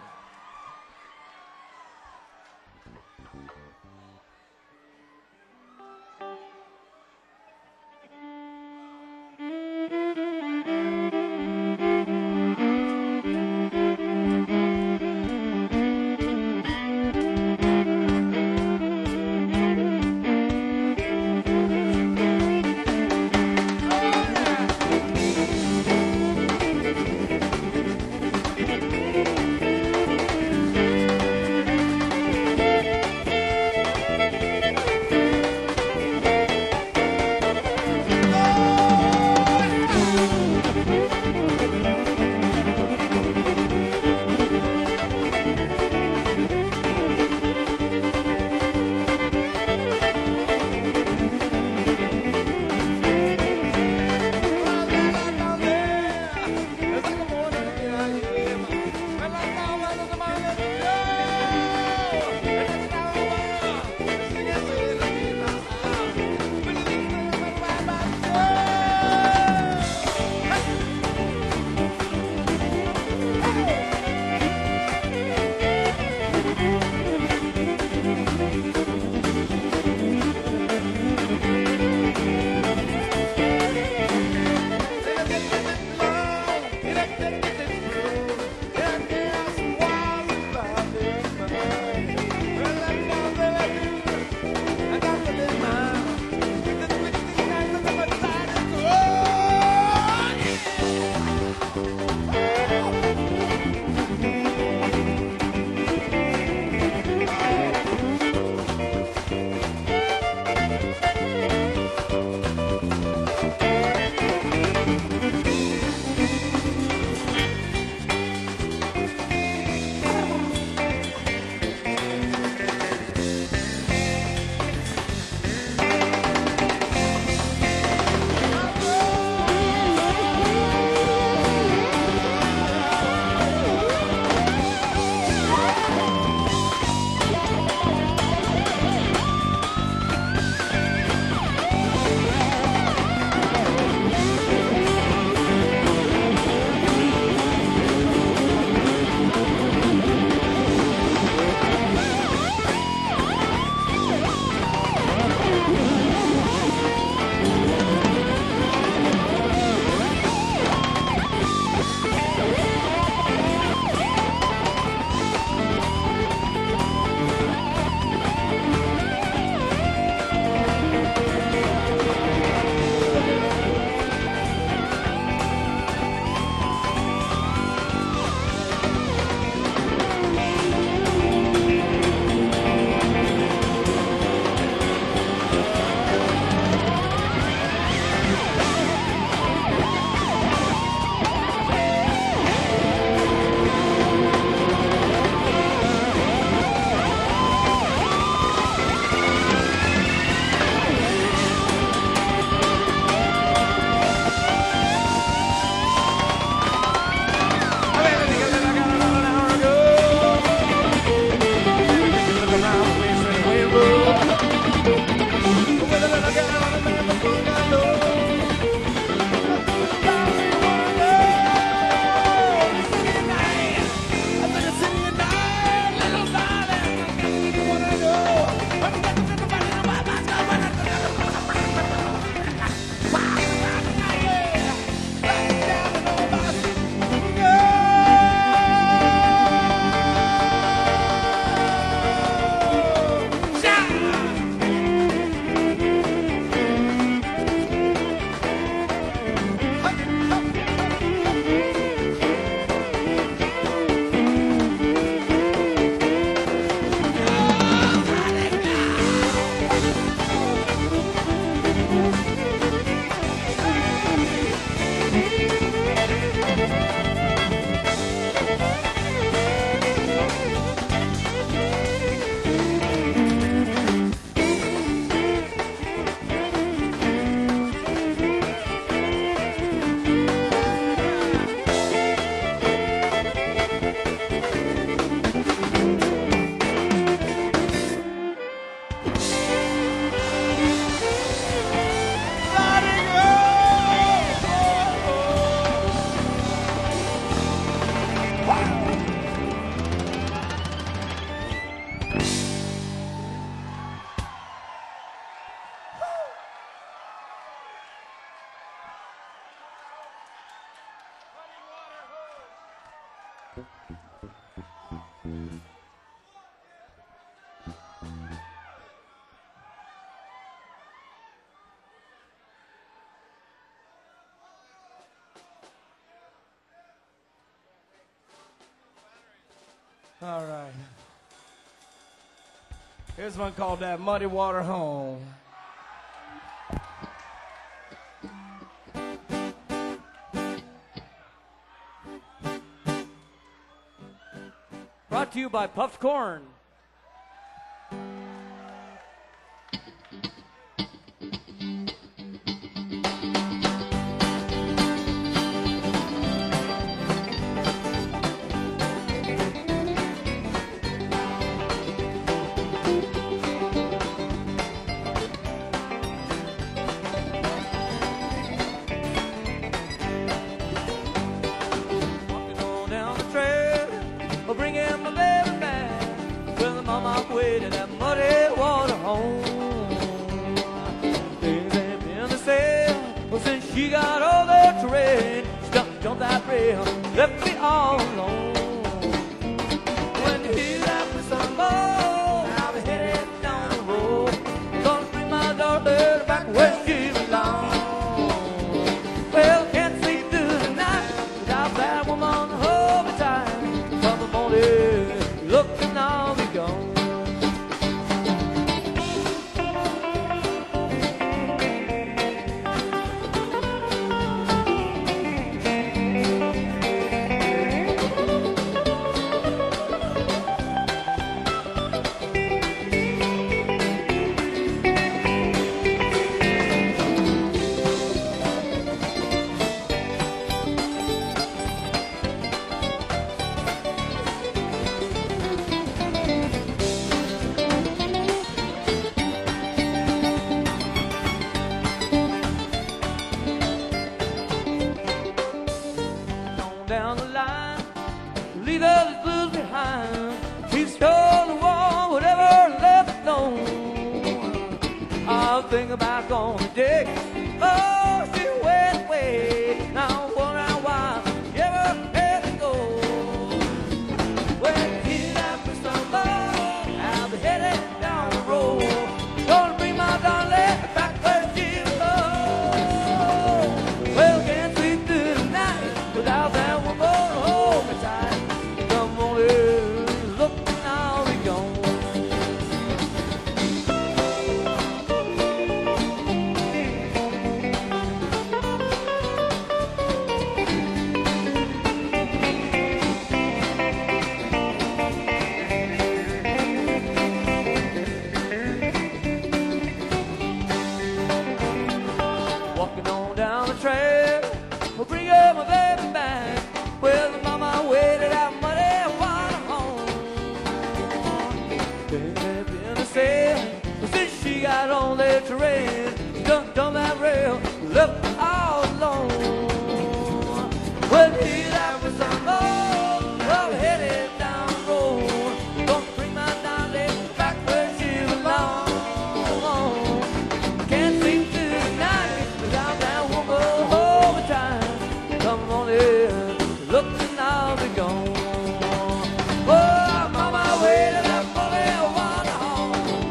S1: All right. Here's one called That Muddy Water Home.
S2: Brought to you by Puffed Corn. Way to that muddy water home. Things ain't been the same well, since she got all the terrain. Jumped that rail, left me all alone. When you hear that whistle blow, I'll be headed down the road. Gonna bring my daughter back where she belongs. Well, can't sleep through the night without that woman hold me tight. Come the morning, looking I'll be gone. Down the line, leave all the blues behind. She's stole the war, whatever left alone. I'll think about going to dig. Oh, she went away. Now I wonder why she ever had to go. When you hear that whistle blow, I'll be headed down the road. Gonna bring my darling back where she belongs. Well, can't sleep through the night without that. Walking on down the trail, we'll bring up my baby back. Well, the mama waited out muddy water home. They've been a sail, but since she got on their terrain, jumped on that rail, left me all alone. Well, here that was some more, I'm headed down the road. Gonna bring my darling back where she belongs. Can't sleep through the night without that woman all the time. Come on in, look and I'll be gone. Oh, I'm on my way to that muddy water home.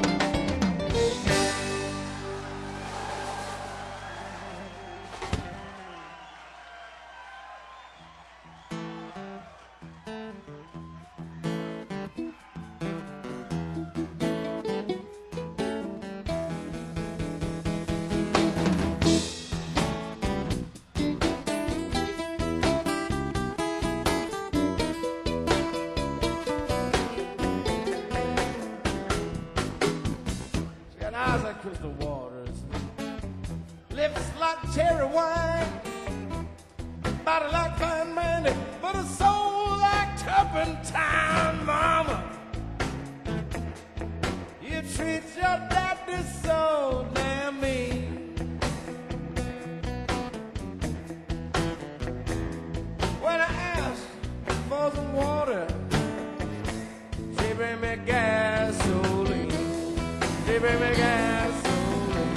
S1: Eyes like crystal waters, lips like cherry wine, body like fine brandy, but a soul like turpentine. Mama, you treat your daddy so damn mean. When I ask for some water, she bring me gasoline. She bring me gasoline.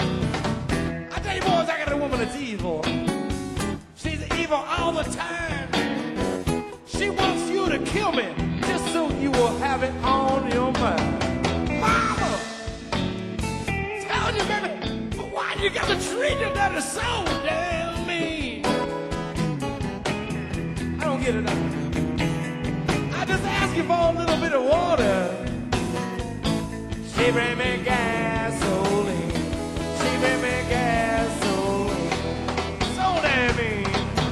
S1: I tell you boys, I got a woman that's evil. She's evil all the time. you got to treat her that is so damn mean. I don't get it. I just ask you for a little bit of water. She bring me gasoline. She bring me gasoline. So damn mean.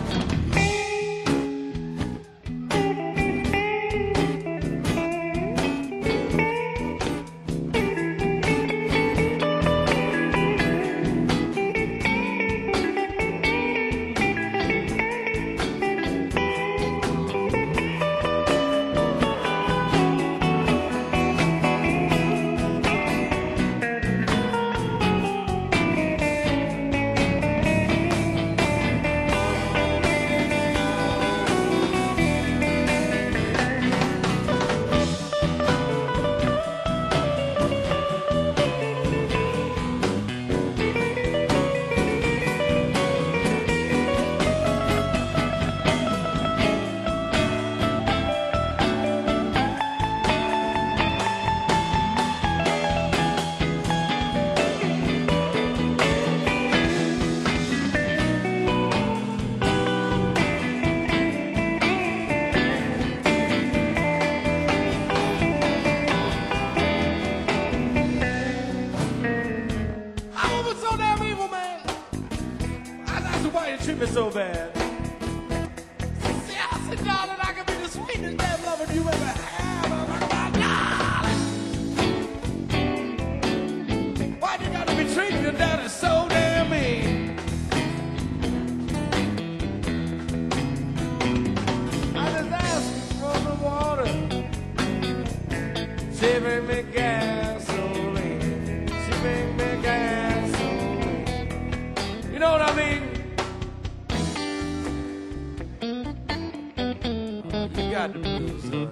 S1: Why you treat me so bad? See, I said, darling, I can be the sweetest damn lover you ever had. I'm like, my darling. Why you gotta be treating your daddy so damn mean? I just asked for the water. She bring me gasoline. She bring me gasoline. You know what I mean? You got the blues, son.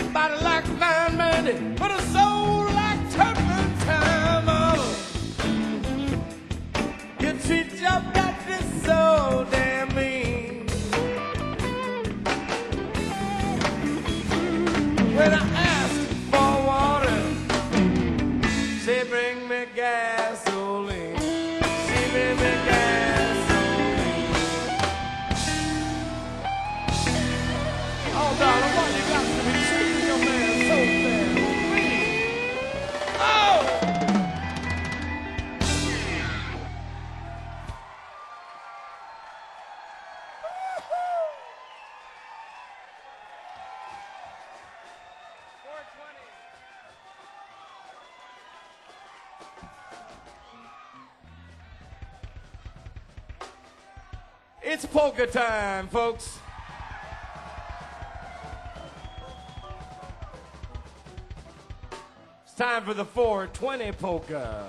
S1: body like fine brandy, but a soul like turpentine. Mama, you treat your daddy so damn mean. When I ask for water, say bring me gasoline. She bring me gasoline. Oh, darling, why you got to be treating your man so damn mean? Oh! It's polka time, folks. It's time for the 420 polka.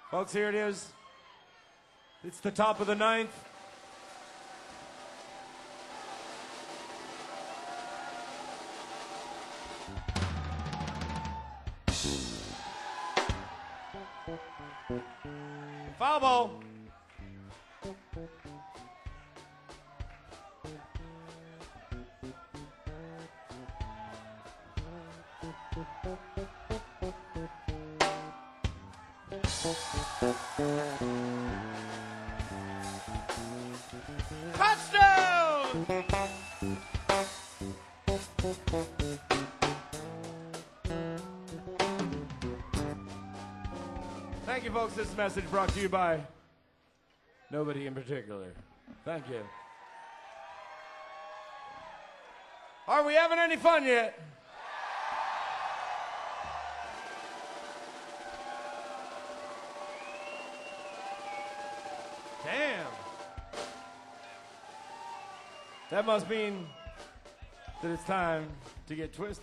S1: Folks, here it is. It's the top of the ninth. Foul ball. Touchdown! Thank you, folks. This message brought to you by nobody in particular. Thank you. Are we having any fun yet? Damn. That must mean that it's time to get twisty.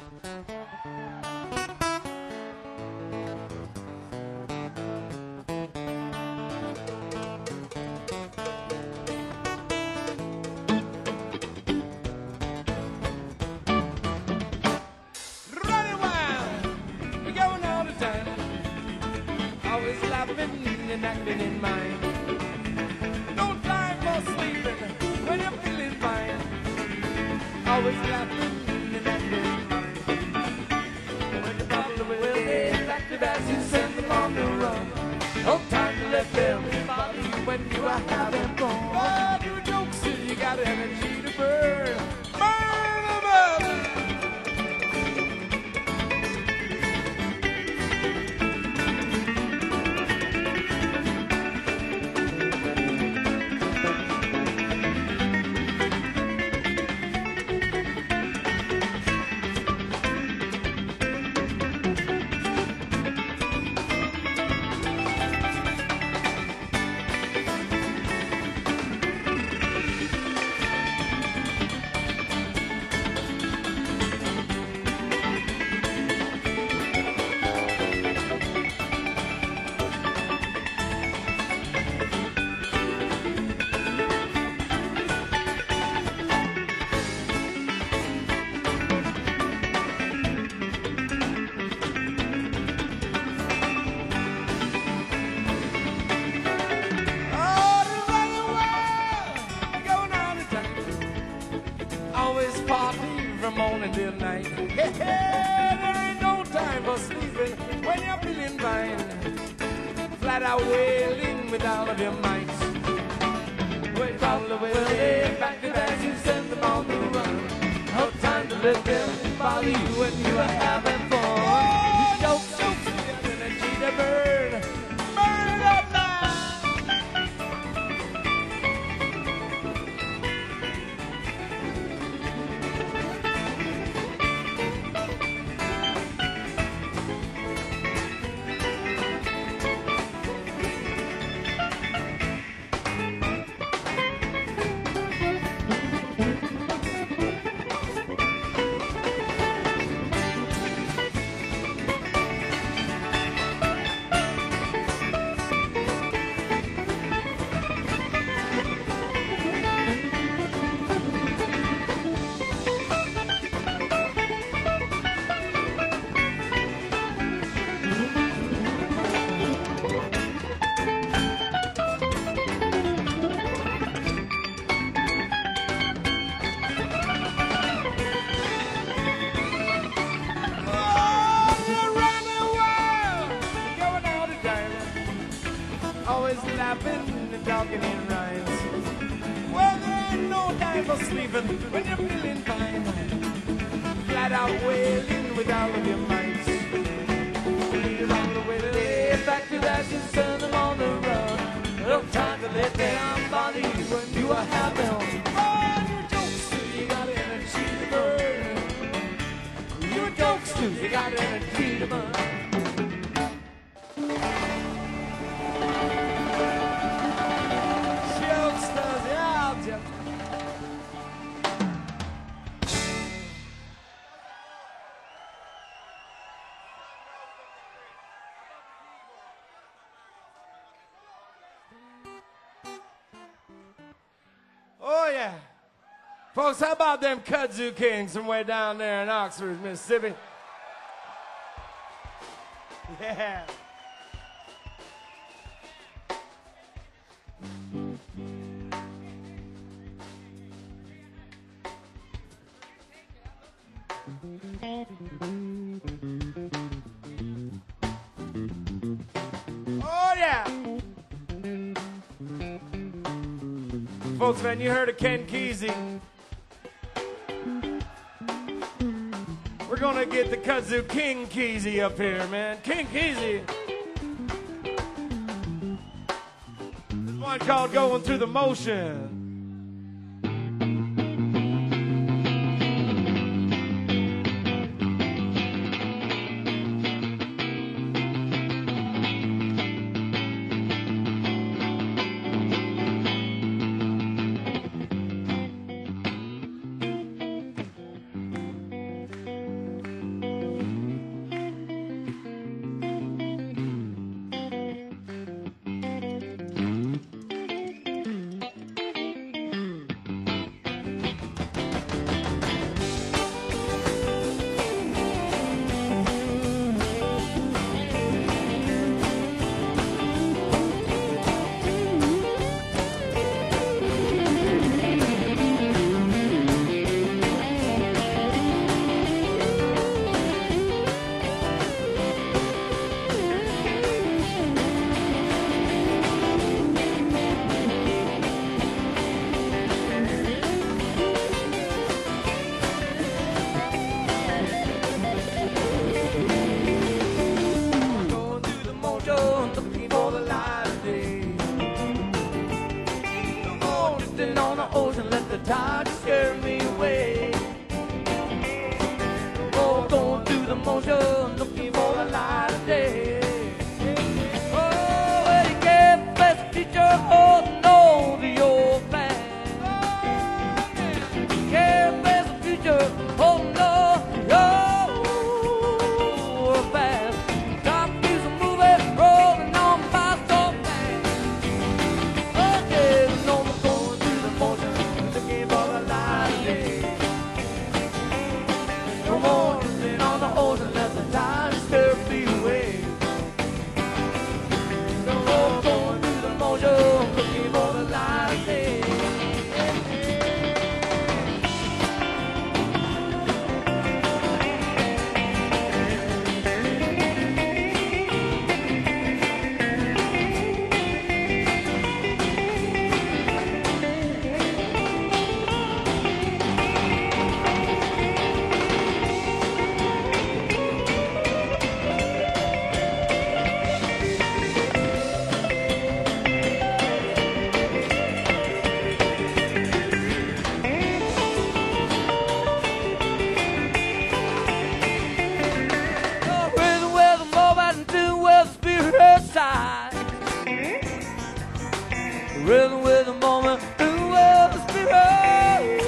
S1: Running wild, we're going all the time. Always laughing and acting in mind. No time for sleeping when you're feeling fine. Always laughing and acting in mind. When you follow away, back to back, you send them on the run. No time to let them bother you when you are having fun. Oh, do jokes if you got energy to burn. Burn them up. Morning till night. Hey, hey, there ain't no time for sleeping when you're feeling fine. Flat out wailing with all of your might. Wait all the way back to back, you send them on the run. No time to let them bother you when you are having fun. You jokes, you got energy to burn. Burn it up now. Always laughing and talking in rhymes. Well, there ain't no time for sleeping when you're feeling fine. Flat out wailing with all of your minds. You're on the way to lay back to that, you send them on the run. No time to let them bother you when you are having fun. Your jokes too, you got energy to burn. Your jokes too, you got energy to burn. Folks, how about them kudzu kings from way down there in Oxford, Mississippi? Yeah. Oh, yeah. Folks, man, you heard of Ken Kesey. We're gonna get the kudzu King Kesey up here, man. King Kesey. This one called Going Through the Motion.
S2: Rhythm with the moment, the world is spirit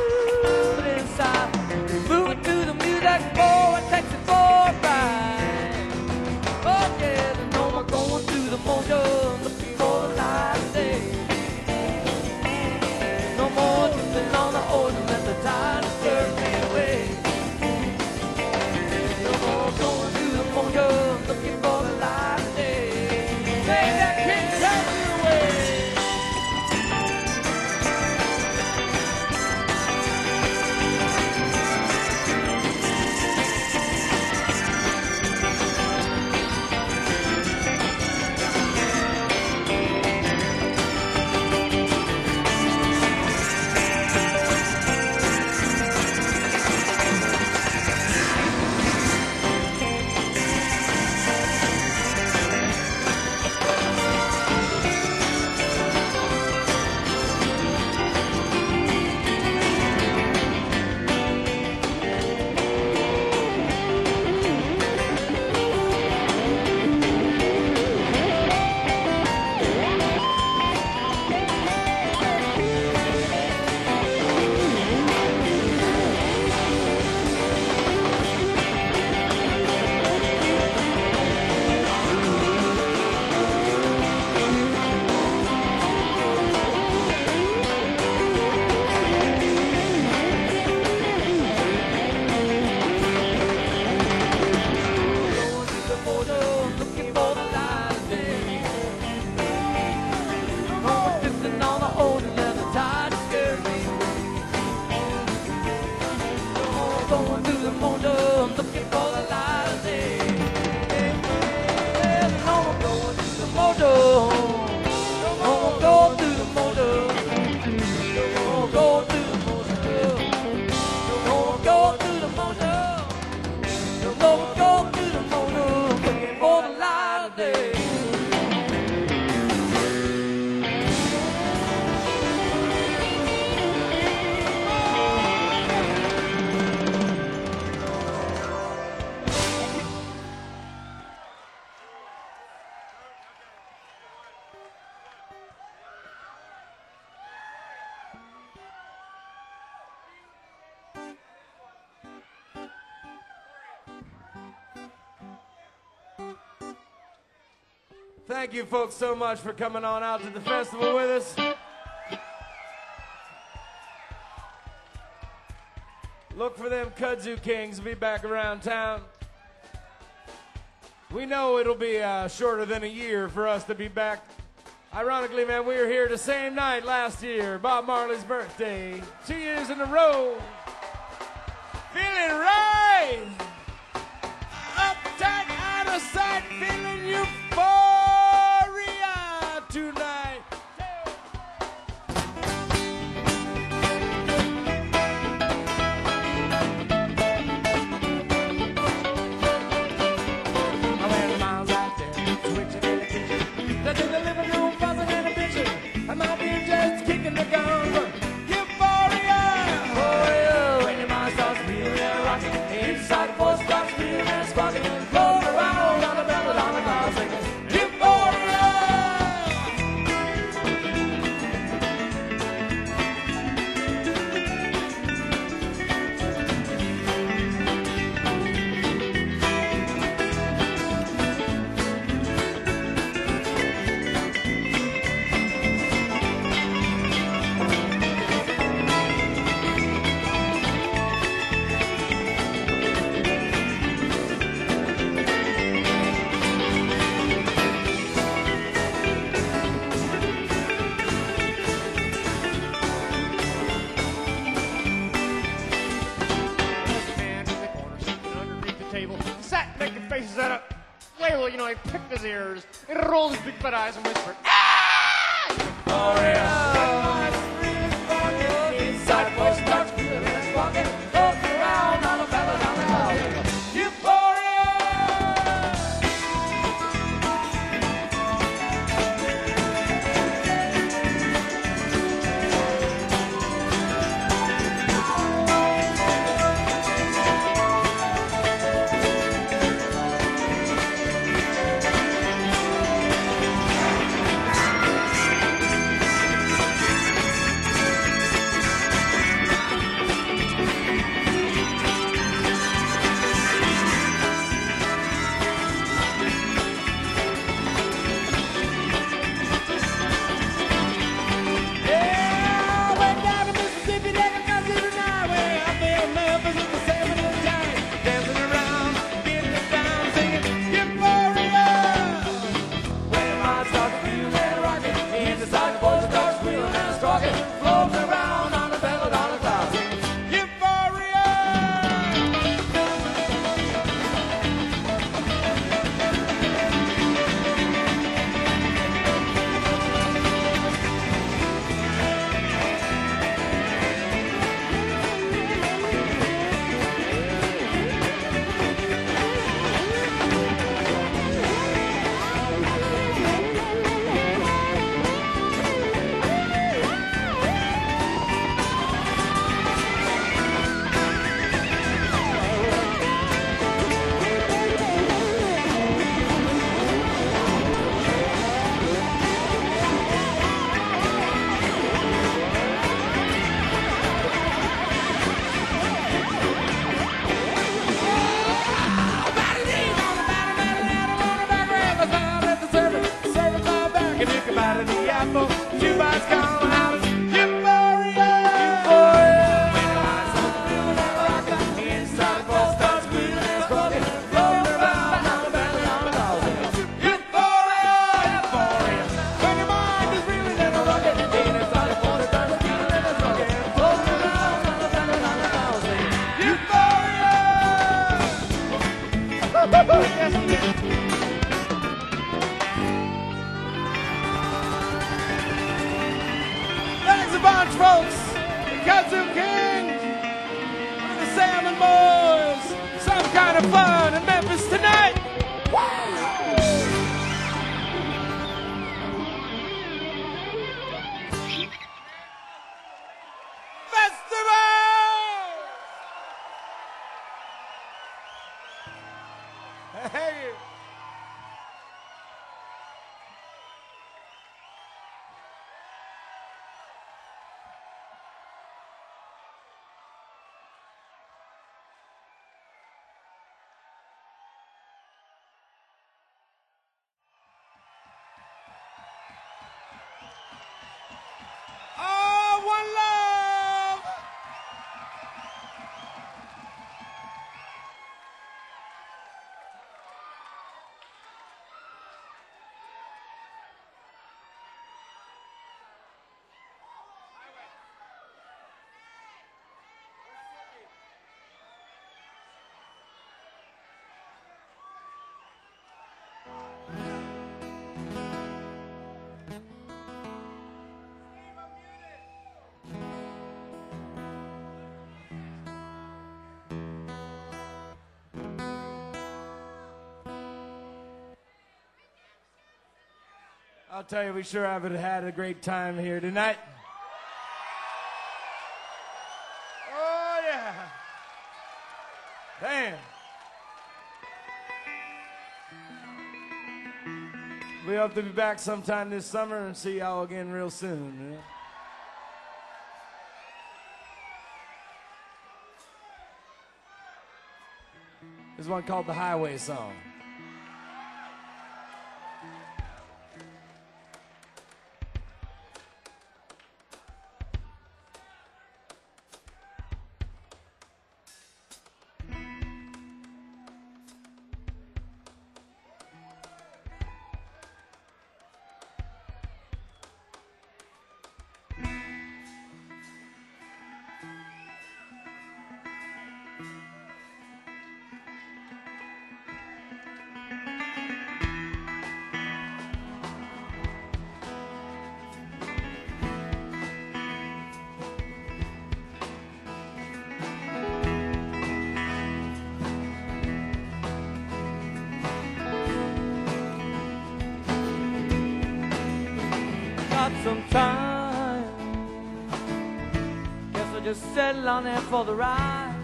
S2: inside. Moving to the music, boy, it takes it for a ride. Oh yeah, the normal going through the motion, looking for the light of day. No more drifting on the ocean, let the tide disturb me away. No more going through the motion, looking for the light of day. Hey, that can't take me away. day.
S1: Thank you folks so much for coming on out to the festival with us. Look for them kudzu kings to be back around town. We know it'll be shorter than a year for us to be back. Ironically, man, we were here the same night last year, Bob Marley's birthday, 2 years in a row. Feeling right, uptight, out of sight, feeling euphoria tonight. I went miles out there, switching in the kitchen. That's in the living room, fussing and a bitching. I might be just kicking the gun, but euphoria. Oh, yeah. When your mind starts feeling and rocking, inside the voice starts feeling and squawking, and floating around on the ballad on the cloud singing euphoria.
S3: Man in the corner sitting underneath the table. He sat making faces at it. Well, you know, he picked his ears and rolled his big fat eyes and whispered,
S1: Inside the voice starts feeling and squawking, floating around on the ballad on the cloud singing euphoria. Yeah, way down in Mississippi, they got country tonight. Way up there in Memphis, it's the 70s giant. Dancing around, getting it down, singing euphoria. When your mind starts feeling and rocking, inside the voice starts squealing and squawking, floating around on the ballad on the cloud, singing euphoria. Everybody's gone out of euphoria. When your mind starts feeling and rocking, inside the voice starts squealing and squawking, floating around on the ballad on the cloud singing euphoria, euphoria. When your mind is reeling and rocking, inside the voice starts squealing and squawking, floating around on the ballad on the cloud singing euphoria. Yes, yes. I'll tell you, we sure have had a great time here tonight. Oh, yeah. Damn. We hope to be back sometime this summer and see y'all again real soon. There's one called the Highway Song.
S2: Some time, guess I'll just settle on there for the ride.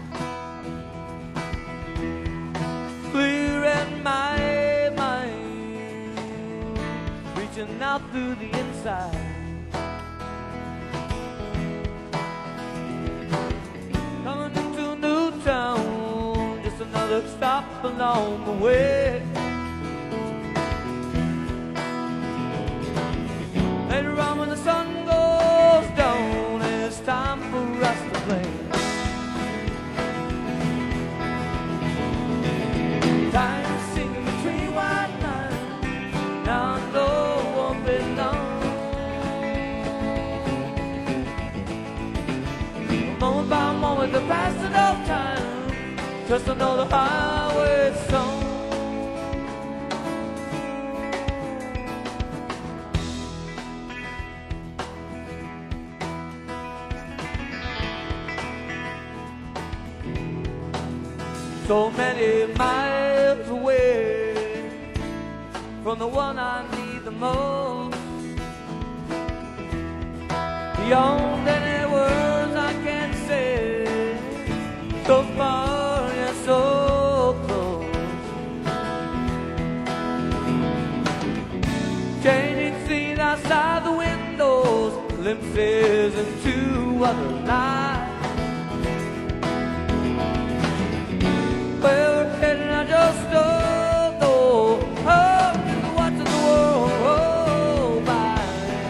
S2: Clear in my mind, reaching out through the inside. Coming into a new town, just another stop along the way. Later on when the sun goes down, it's time for us to play. Time singing between white lines, now I know it won't be long. Moment by moment, the passing of time, just another highway song. So many miles away from the one I need the most, beyond any words I can say, so far and so close. Changing scenes outside the windows, glimpses into other lives. Where we're heading, I just don't know. I'm just watching the world roll by.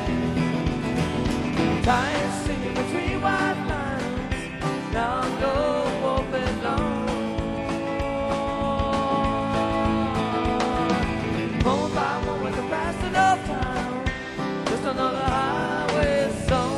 S2: Time singing between white lines, now I know it won't be long. Moment by moment, the passing of time, just another highway song.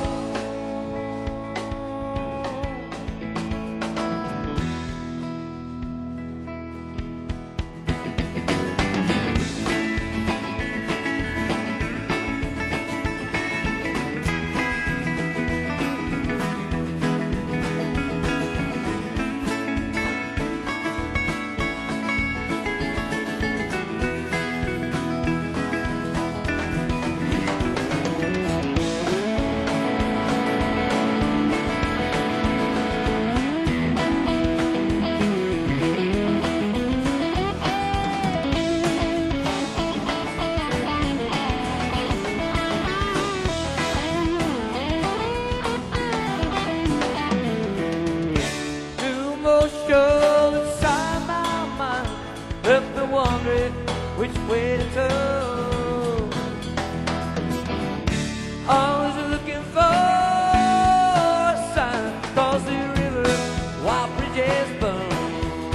S2: Wondering which way to turn. Always looking for a sign, across the river while bridges burn.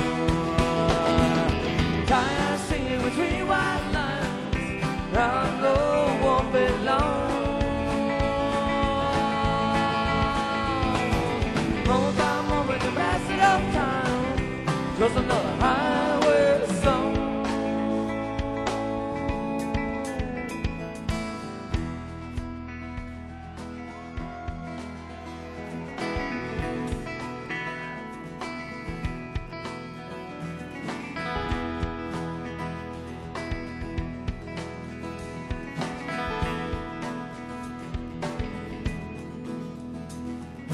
S2: Tired singing between white lines, now I know it won't be long. Moment by moment, the passing of time, just another highway song.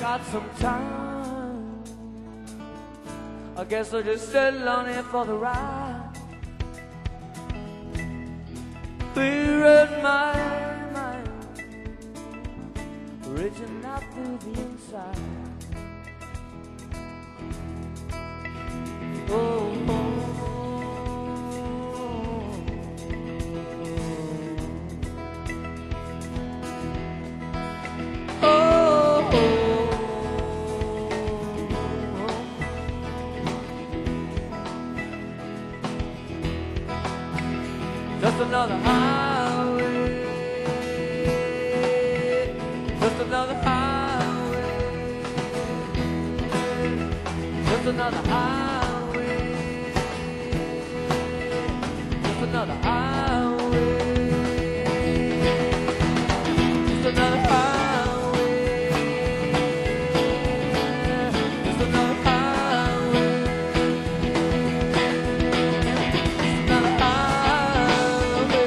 S2: got some time. I guess I'll just settle on it for the ride. Clearing my mind, reaching out through the inside. Oh, just another highway, just another highway, just another highway, just another highway, just another highway, just another highway, just another highway.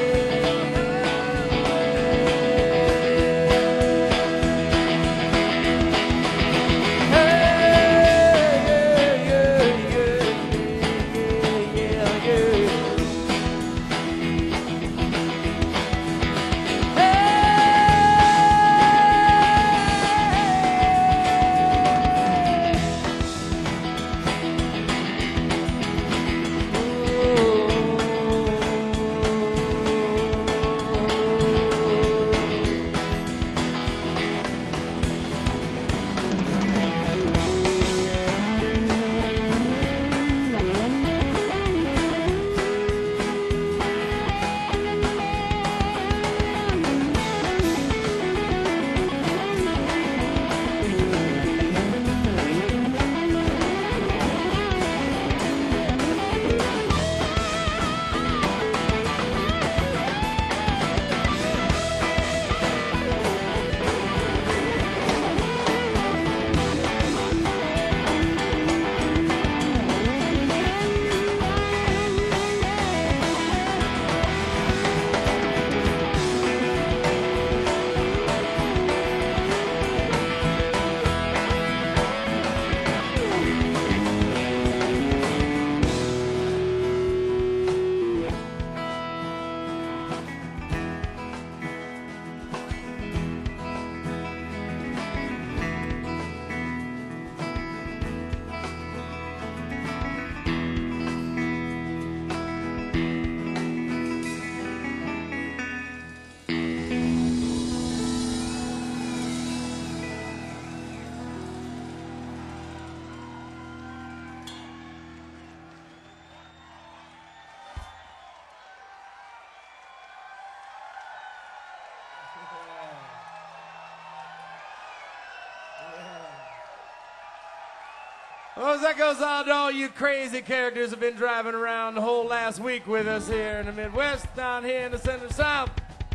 S1: Well, that goes out to all you crazy characters who have been driving around the whole last week with us here in the Midwest, down here in the Center South.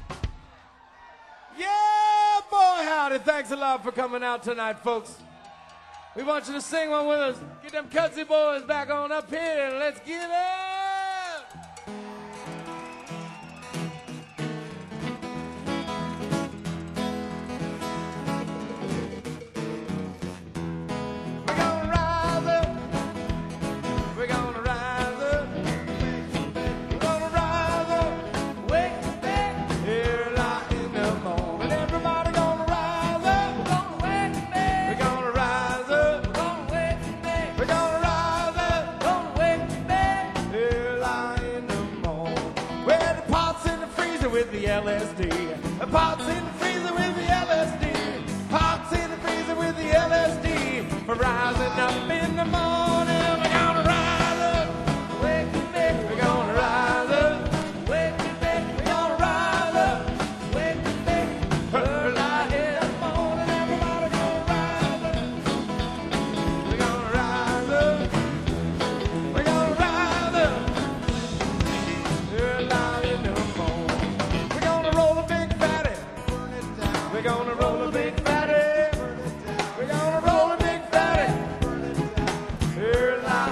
S1: Yeah, boy, howdy. Thanks a lot for coming out tonight, folks. We want you to sing one with us. Get them Cudsy boys back on up here and let's get it. With the LSD, pots in the freezer with the LSD, pots in the freezer with the LSD. For rising up in the morning, we're gonna rise up, wake me back. We're gonna rise up, wake me back. We're gonna rise up, wake me back. Early in the morning, everybody gonna rise up. We're gonna rise up, we're gonna rise up. Early in the morning. We're gonna roll a big fatty. We're gonna roll a big fatty. Here lies